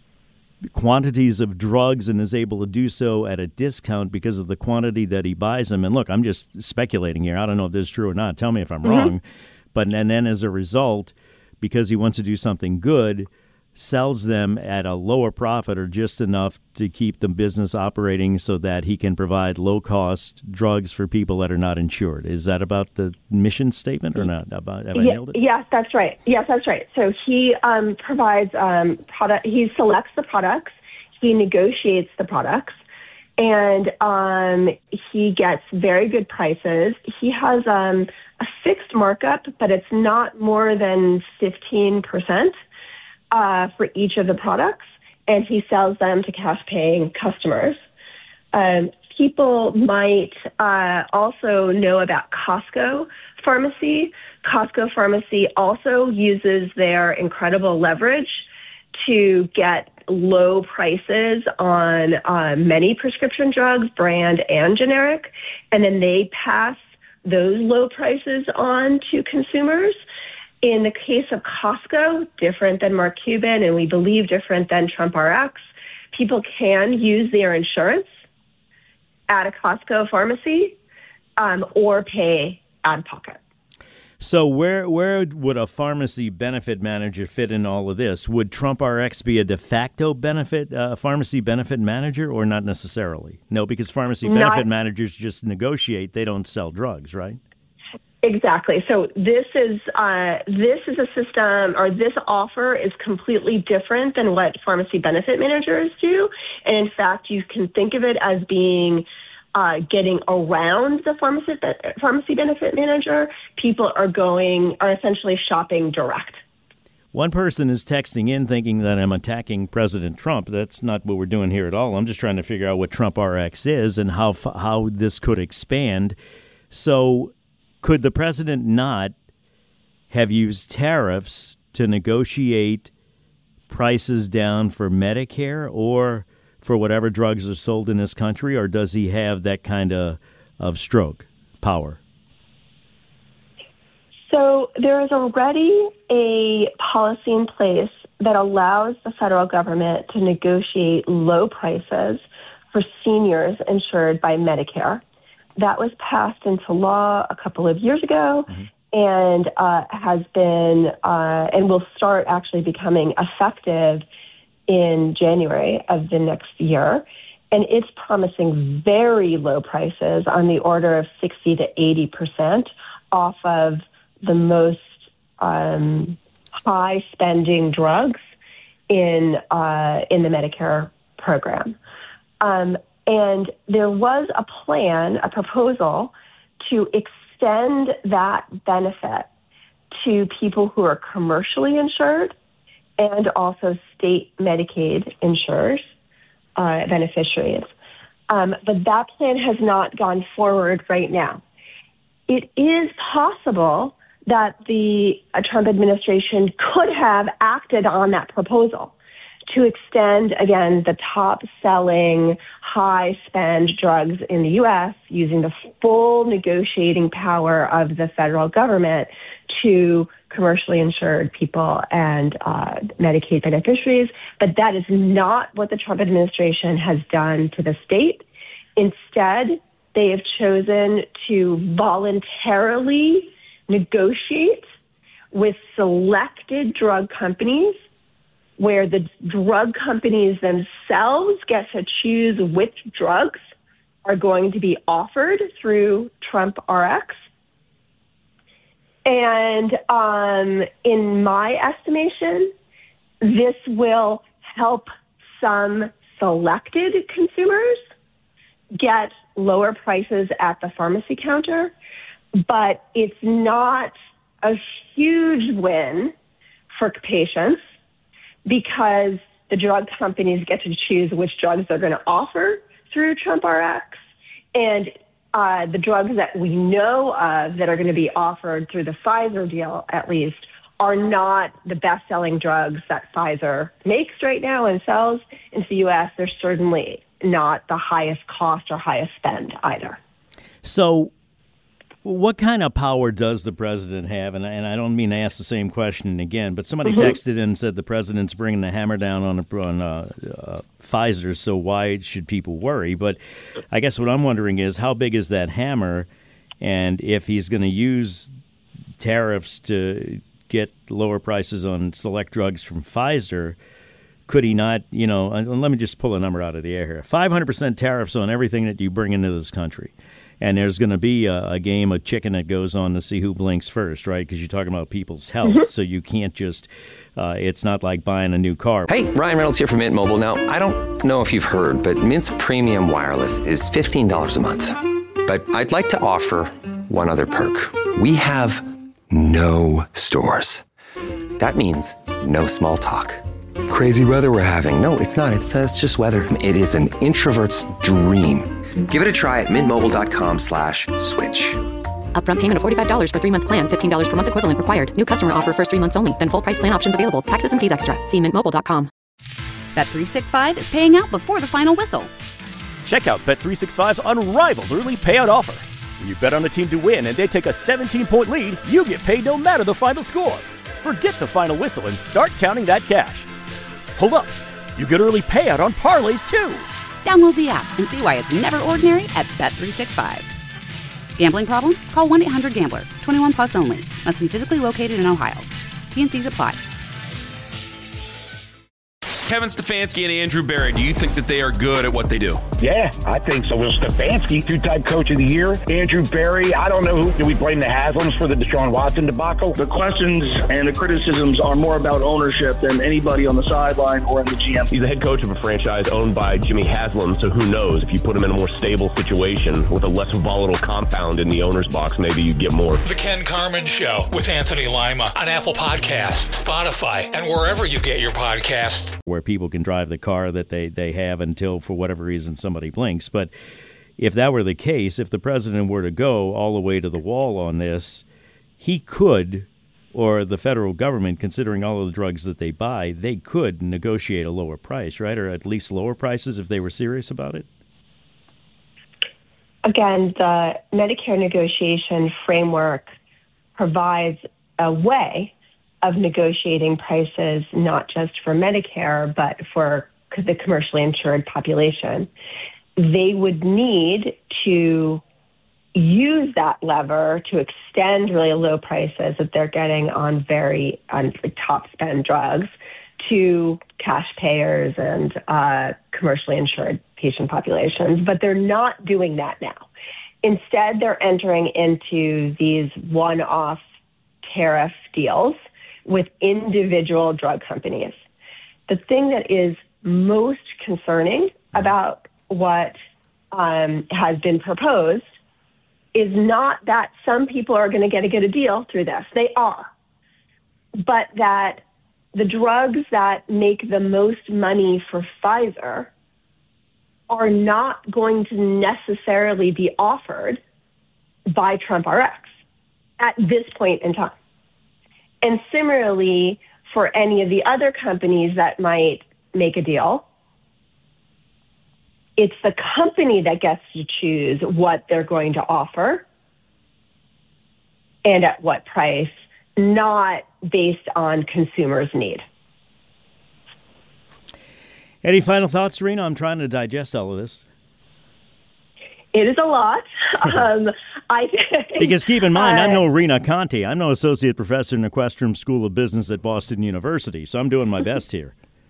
quantities of drugs and is able to do so at a discount because of the quantity that he buys them. And look, I'm just speculating here. I don't know if this is true or not. Tell me if I'm mm-hmm. wrong. But and then as a result, because he wants to do something good, sells them at a lower profit or just enough to keep the business operating so that he can provide low-cost drugs for people that are not insured. Is that about the mission statement or not? About, have I yeah, nailed it? Yes, that's right. Yes, that's right. So he um, provides um, product. He selects the products. He negotiates the products. And um, he gets very good prices. He has um, a fixed markup, but it's not more than fifteen percent. Uh, for each of the products, and he sells them to cash-paying customers. Um, people might uh, also know about Costco Pharmacy. Costco Pharmacy also uses their incredible leverage to get low prices on uh, many prescription drugs, brand and generic, and then they pass those low prices on to consumers. In the case of Costco, different than Mark Cuban, and we believe different than Trump R X, people can use their insurance at a Costco pharmacy um, or pay out of pocket. So where where would a pharmacy benefit manager fit in all of this? Would Trump R X be a de facto benefit uh, pharmacy benefit manager, or not necessarily? No, because pharmacy Not- benefit managers just negotiate. They don't sell drugs, right? Exactly. So this is uh, this is a system, or this offer is completely different than what pharmacy benefit managers do. And in fact, you can think of it as being uh, getting around the pharmacy pharmacy benefit manager. People are going are essentially shopping direct. One person is texting in thinking that I'm attacking President Trump. That's not what we're doing here at all. I'm just trying to figure out what Trump R X is and how how this could expand. So could the president not have used tariffs to negotiate prices down for Medicare or for whatever drugs are sold in this country, or does he have that kind of, of stroke power? So there is already a policy in place that allows the federal government to negotiate low prices for seniors insured by Medicare. That was passed into law a couple of years ago, mm-hmm. and uh, has been uh, and will start actually becoming effective in January of the next year. And it's promising very low prices on the order of sixty to eighty percent off of the most um, high spending drugs in uh, in the Medicare program. Um, And there was a plan, a proposal to extend that benefit to people who are commercially insured and also state Medicaid insurers, uh, beneficiaries. Um, but that plan has not gone forward right now. It is possible that the uh, Trump administration could have acted on that proposal to extend, again, the top-selling, high-spend drugs in the U S using the full negotiating power of the federal government to commercially insured people and uh, Medicaid beneficiaries. But that is not what the Trump administration has done to the state. Instead, they have chosen to voluntarily negotiate with selected drug companies where the drug companies themselves get to choose which drugs are going to be offered through Trump R X. And um, in my estimation, this will help some selected consumers get lower prices at the pharmacy counter, but it's not a huge win for patients because the drug companies get to choose which drugs they're going to offer through Trump R X. And uh, the drugs that we know of that are going to be offered through the Pfizer deal, at least, are not the best-selling drugs that Pfizer makes right now and sells into the U S. They're certainly not the highest cost or highest spend either. So what kind of power does the president have? And, and I don't mean to ask the same question again, but somebody mm-hmm. texted in and said the president's bringing the hammer down on, on uh, uh, Pfizer, so why should people worry? But I guess what I'm wondering is how big is that hammer, and if he's going to use tariffs to get lower prices on select drugs from Pfizer, could he not, you know, let me just pull a number out of the air here, five hundred percent tariffs on everything that you bring into this country. And there's going to be a, a game of chicken that goes on to see who blinks first, right? Because you're talking about people's health, mm-hmm. so you can't just, uh, it's not like buying a new car. Hey, Ryan Reynolds here from Mint Mobile. Now, I don't know if you've heard, but Mint's premium wireless is fifteen dollars a month. But I'd like to offer one other perk. We have no stores. That means no small talk. Crazy weather we're having. No, it's not. It's, uh, it's just weather. It is an introvert's dream. Give it a try at mintmobile.com slash switch. Upfront payment of forty-five dollars for three-month plan, fifteen dollars per month equivalent required. New customer offer first three months only. Then full price plan options available. Taxes and fees extra. See mint mobile dot com. Bet three sixty-five is paying out before the final whistle. Check out Bet three sixty-five's unrivaled early payout offer. When you bet on a team to win and they take a seventeen-point lead, you get paid no matter the final score. Forget the final whistle and start counting that cash. Hold up. You get early payout on parlays, too. Download the app and see why it's never ordinary at Bet three sixty-five. Gambling problem? Call one eight hundred gambler. twenty-one plus only. Must be physically located in Ohio. T N Cs apply. Kevin Stefanski and Andrew Berry, do you think that they are good at what they do? Yeah, I think so. Well, Stefanski, two-time coach of the year. Andrew Berry, I don't know who. Do we blame the Haslams for the Deshaun Watson debacle? The questions and the criticisms are more about ownership than anybody on the sideline or in the G M. He's the head coach of a franchise owned by Jimmy Haslam, so who knows? If you put him in a more stable situation with a less volatile compound in the owner's box, maybe you get more. The Ken Carman Show with Anthony Lima on Apple Podcasts, Spotify, and wherever you get your podcasts. Where people can drive the car that they, they have until, for whatever reason, somebody blinks. But if that were the case, if the president were to go all the way to the wall on this, he could, or the federal government, considering all of the drugs that they buy, they could negotiate a lower price, right? Or at least lower prices if they were serious about it? Again, the Medicare negotiation framework provides a way of negotiating prices, not just for Medicare, but for the commercially insured population. They would need to use that lever to extend really low prices that they're getting on very on top spend drugs to cash payers and uh, commercially insured patient populations. But they're not doing that now. Instead, they're entering into these one-off tariff deals with individual drug companies. The thing that is most concerning about what um, has been proposed is not that some people are going to get a good deal through this. They are. but that the drugs that make the most money for Pfizer are not going to necessarily be offered by TrumpRx at this point in time. And similarly, for any of the other companies that might make a deal, it's the company that gets to choose what they're going to offer and at what price, not based on consumers' need. Any final thoughts, Rena? I'm trying to digest all of this. It is a lot. um, I think, because keep in mind, uh, I'm no Rena Conti. I'm no associate professor in the Questrom School of Business at Boston University, so I'm doing my best here.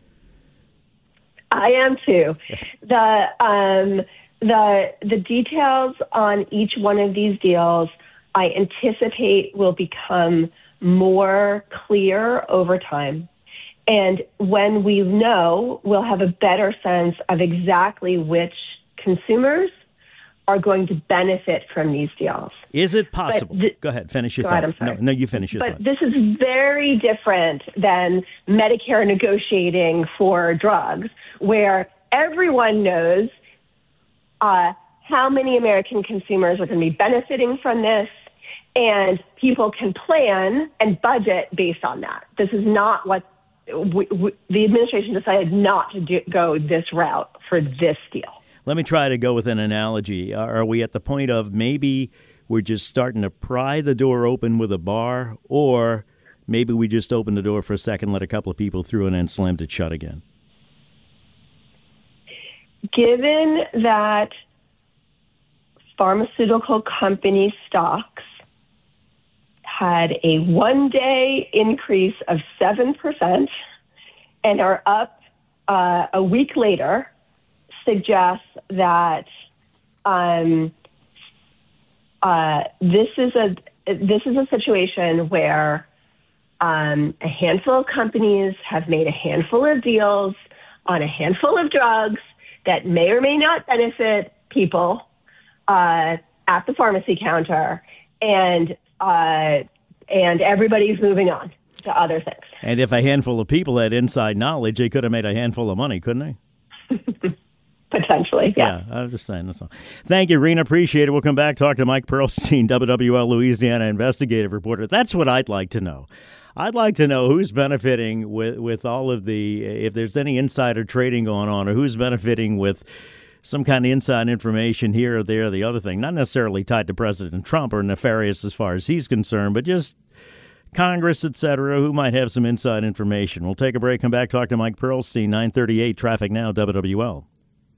I am too. The um, the the details on each one of these deals, I anticipate, will become more clear over time. And when we know, we'll have a better sense of exactly which consumers are going to benefit from these deals. Is it possible? Th- go ahead, finish your go thought. ahead, I'm sorry. No, no, you finish your but thought. This is very different than Medicare negotiating for drugs, where everyone knows uh, how many American consumers are going to be benefiting from this, and people can plan and budget based on that. This is not what we, we, the administration decided not to do, go this route for this deal. Let me try to go with an analogy. Are we at the point of maybe we're just starting to pry the door open with a bar, or maybe we just opened the door for a second, let a couple of people through, and then slammed it shut again? Given that pharmaceutical company stocks had a one-day increase of seven percent and are up uh, a week later, suggests that um, uh, this is a this is a situation where um, a handful of companies have made a handful of deals on a handful of drugs that may or may not benefit people uh, at the pharmacy counter, and uh, and everybody's moving on to other things. And if a handful of people had inside knowledge, they could have made a handful of money, couldn't they? Potentially, yeah. Yeah, I'm just saying. That's all. Thank you, Rena. Appreciate it. We'll come back, talk to Mike Pearlstein, W W L Louisiana investigative reporter. That's what I'd like to know. I'd like to know who's benefiting with, with all of the, if there's any insider trading going on, or who's benefiting with some kind of inside information here or there or the other thing. Not necessarily tied to President Trump or nefarious as far as he's concerned, but just Congress, et cetera, who might have some inside information. We'll take a break, come back, talk to Mike Pearlstein, nine thirty-eight, Traffic Now, W W L.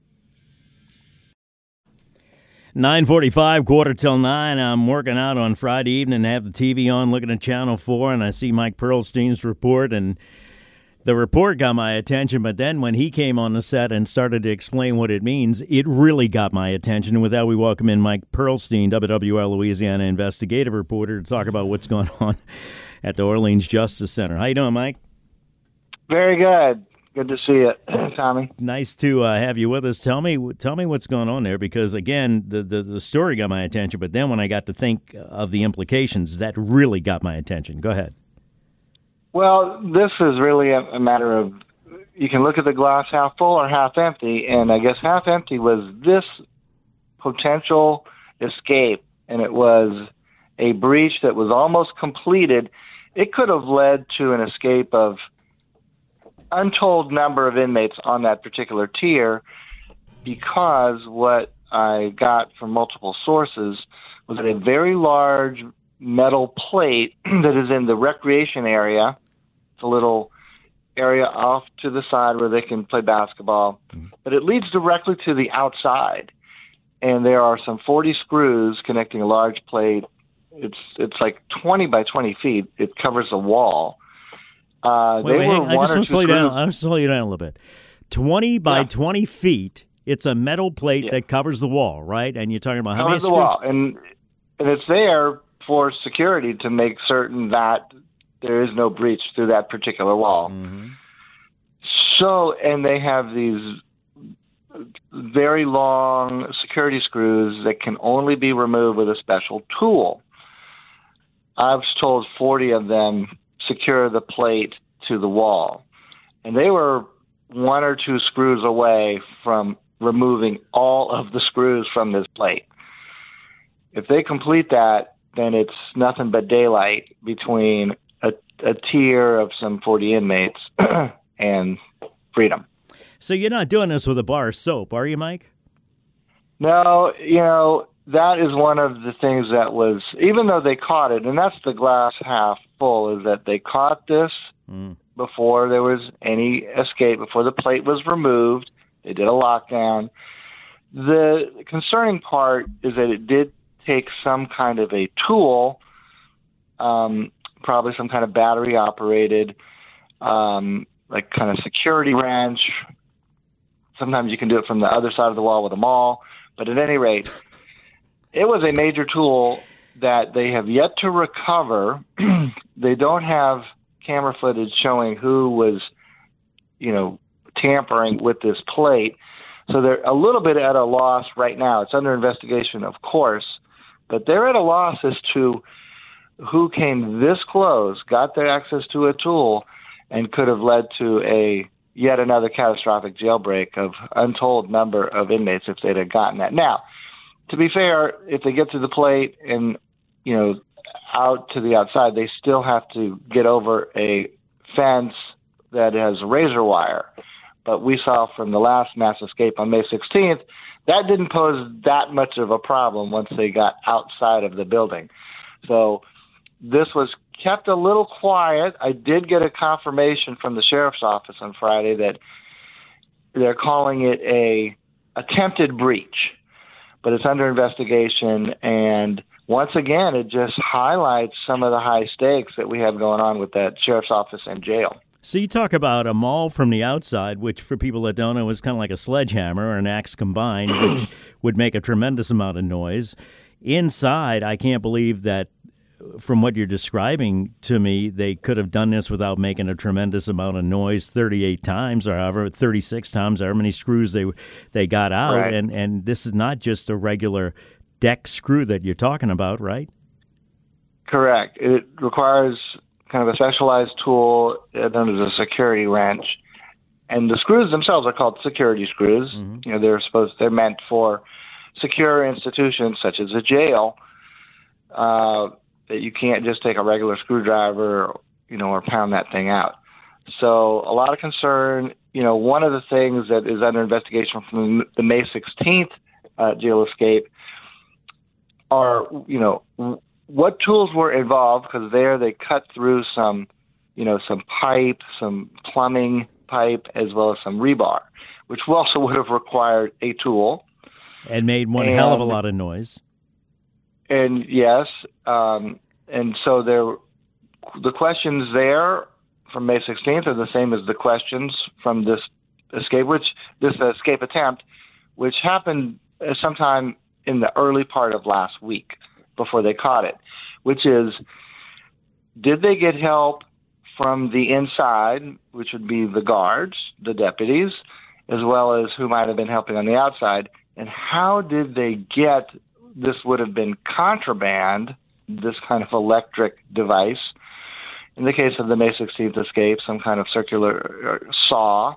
nine forty-five, quarter till nine. I'm working out on Friday evening, have the T V on, looking at Channel four, and I see Mike Pearlstein's report, and the report got my attention, but then when he came on the set and started to explain what it means, it really got my attention. And with that, we welcome in Mike Pearlstein, W W L Louisiana investigative reporter, to talk about what's going on at the Orleans Justice Center. How you doing, Mike? Very good. Good to see you, Tommy. Nice to uh, have you with us. Tell me, tell me what's going on there, because again, the, the the story got my attention, but then when I got to think of the implications, that really got my attention. Go ahead. Well, this is really a, a matter of, you can look at the glass half full or half empty, and I guess half empty was this potential escape, and it was a breach that was almost completed. It could have led to an escape of untold number of inmates on that particular tier, because what I got from multiple sources was that a very large metal plate that is in the recreation area, it's a little area off to the side where they can play basketball, but it leads directly to the outside, and there are some forty screws connecting a large plate. It's it's like twenty by twenty feet. It covers a wall. Uh, wait, they wait, were hang, I just want to slow you down. screws. I want to slow you down a little bit. Twenty by Yeah. twenty feet. It's a metal plate Yeah. that covers the wall, right? And you're talking about how many Covers the screws? wall, and and it's there for security to make certain that there is no breach through that particular wall. Mm-hmm. So, and they have these very long security screws that can only be removed with a special tool. I was told forty of them secure the plate to the wall. And they were one or two screws away from removing all of the screws from this plate. If they complete that, then it's nothing but daylight between a, a tier of some forty inmates and freedom. So you're not doing this with a bar of soap, are you, Mike? No, you know, that is one of the things that was, even though they caught it, and that's the glass half full, is that they caught this mm. before there was any escape, before the plate was removed. They did a lockdown. The concerning part is that it did take some kind of a tool, um, probably some kind of battery-operated, um, like kind of security wrench. Sometimes you can do it from the other side of the wall with a maul. But at any rate, it was a major tool that they have yet to recover. They don't have camera footage showing who was, you know, tampering with this plate. So they're a little bit at a loss right now. It's under investigation, of course, but they're at a loss as to who came this close, got their access to a tool, and could have led to a yet another catastrophic jailbreak of untold number of inmates if they'd have gotten that. Now, to be fair, if they get to the plate and, you know, out to the outside, they still have to get over a fence that has razor wire. But we saw from the last mass escape on May sixteenth, that didn't pose that much of a problem once they got outside of the building. So this was kept a little quiet. I did get a confirmation from the sheriff's office on Friday that they're calling it a attempted breach, but it's under investigation. And once again, it just highlights some of the high stakes that we have going on with that sheriff's office and jail. So you talk about a maul from the outside, which for people that don't know is kind of like a sledgehammer or an axe combined, which would make a tremendous amount of noise. Inside, I can't believe that from what you're describing to me, they could have done this without making a tremendous amount of noise thirty-eight times or however, thirty-six times, however many screws they they got out. Right. And, and this is not just a regular deck screw that you're talking about, right? Correct. It requires kind of a specialized tool, and then there's a security wrench. And the screws themselves are called security screws. Mm-hmm. You know, they're supposed they're meant for secure institutions such as a jail. Uh, that you can't just take a regular screwdriver, you know, or pound that thing out. So a lot of concern. You know, one of the things that is under investigation from the May sixteenth uh, jail escape are, you know, what tools were involved, because there they cut through some, you know, some pipe, some plumbing pipe, as well as some rebar, which also would have required a tool. And made one and, hell of a lot of noise. And yes, um, and so there, the questions there from May sixteenth are the same as the questions from this escape, which this escape attempt, which happened sometime in the early part of last week before they caught it, which is, did they get help from the inside, which would be the guards, the deputies, as well as who might have been helping on the outside, and how did they get, this would have been contraband, this kind of electric device. In the case of the May sixteenth escape, some kind of circular saw.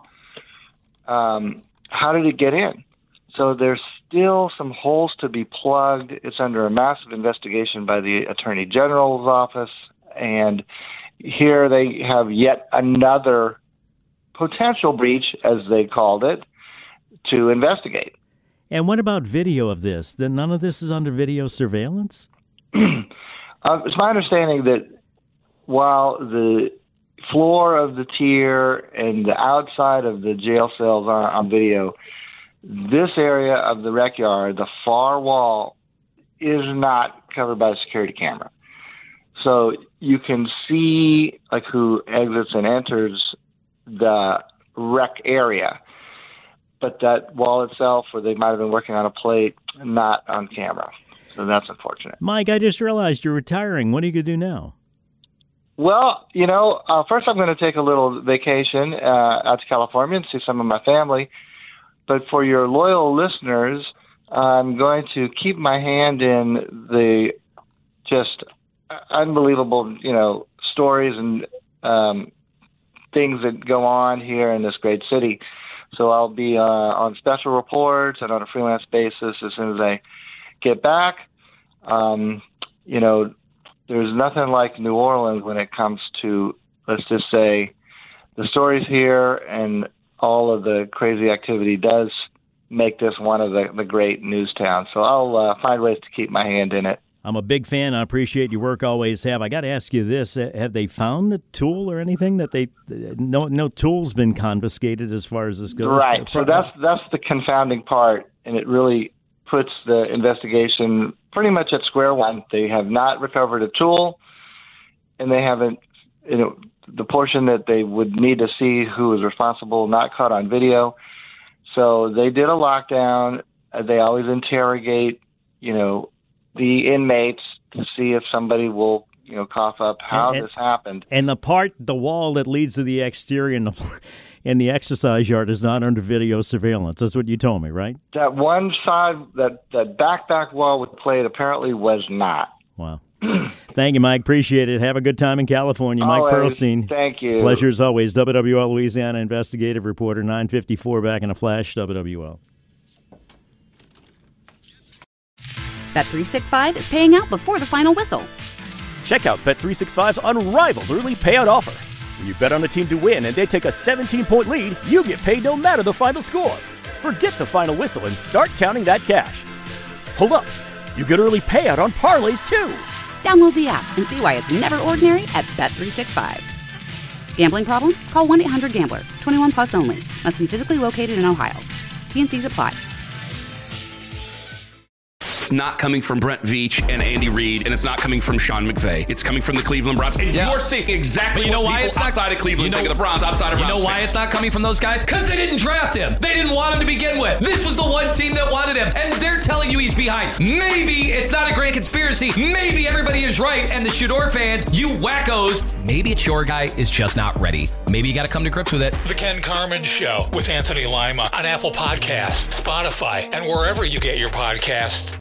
Um, how did it get in? So there's still some holes to be plugged. It's under a massive investigation by the Attorney General's office. And here they have yet another potential breach, as they called it, to investigate. And what about video of this? Then none of this is under video surveillance? uh, it's my understanding that while the floor of the tier and the outside of the jail cells are on video, this area of the rec yard, the far wall, is not covered by a security camera. So you can see like who exits and enters the rec area, but that wall itself, where they might have been working on a plate, not on camera. So that's unfortunate. Mike, I just realized you're retiring. What are you going to do now? Well, you know, uh, first I'm going to take a little vacation uh, out to California and see some of my family. But for your loyal listeners, I'm going to keep my hand in the just unbelievable, you know, stories and um, things that go on here in this great city. So I'll be uh, on special reports and on a freelance basis as soon as I get back. Um, you know, there's nothing like New Orleans when it comes to, let's just say, the stories here and all of the crazy activity does make this one of the, the great news towns. So I'll uh, find ways to keep my hand in it. I'm a big fan. I appreciate your work, always have. I got to ask you this. Have they found the tool or anything that they – no no tool's been confiscated as far as this goes? Right. So that's that's the confounding part, and it really puts the investigation pretty much at square one. They have not recovered a tool, and they haven't – you know, the portion that they would need to see who was responsible not caught on video. So they did a lockdown. They always interrogate, you know, the inmates to see if somebody will, you know, cough up how and, this happened. And the part, the wall that leads to the exterior and the, and the exercise yard is not under video surveillance. That's what you told me, right? That one side, that, that back, back wall with the plate apparently was not. Wow. Thank you, Mike. Appreciate it. Have a good time in California. Mike always. Pearlstein. Thank you. Pleasure as always. W W L Louisiana investigative reporter, nine fifty-four back in a flash, W W L. Bet three sixty-five is paying out before the final whistle. Check out Bet three sixty-five's unrivaled early payout offer. When you bet on a team to win and they take a seventeen-point lead, you get paid no matter the final score. Forget the final whistle and start counting that cash. Hold up. You get early payout on parlays, too. Download the app and see why it's never ordinary at Bet three sixty-five. Gambling problem? Call one eight hundred gambler. twenty-one plus only. Must be physically located in Ohio. T and C's apply. It's not coming from Brent Veach and Andy Reid, and it's not coming from Sean McVay. It's coming from the Cleveland Browns. And yeah. you're seeing exactly but you know what why people it's not, outside of Cleveland you know, think of the Browns, outside of You Browns know why fans. it's not coming from those guys? Because they didn't draft him. They didn't want him to begin with. This was the one team that wanted him, and they're telling you he's behind. Maybe it's not a grand conspiracy. Maybe everybody is right, and the Shador fans, you wackos, maybe it's your guy is just not ready. Maybe you got to come to grips with it. The Ken Carman Show with Anthony Lima on Apple Podcasts, Spotify, and wherever you get your podcasts.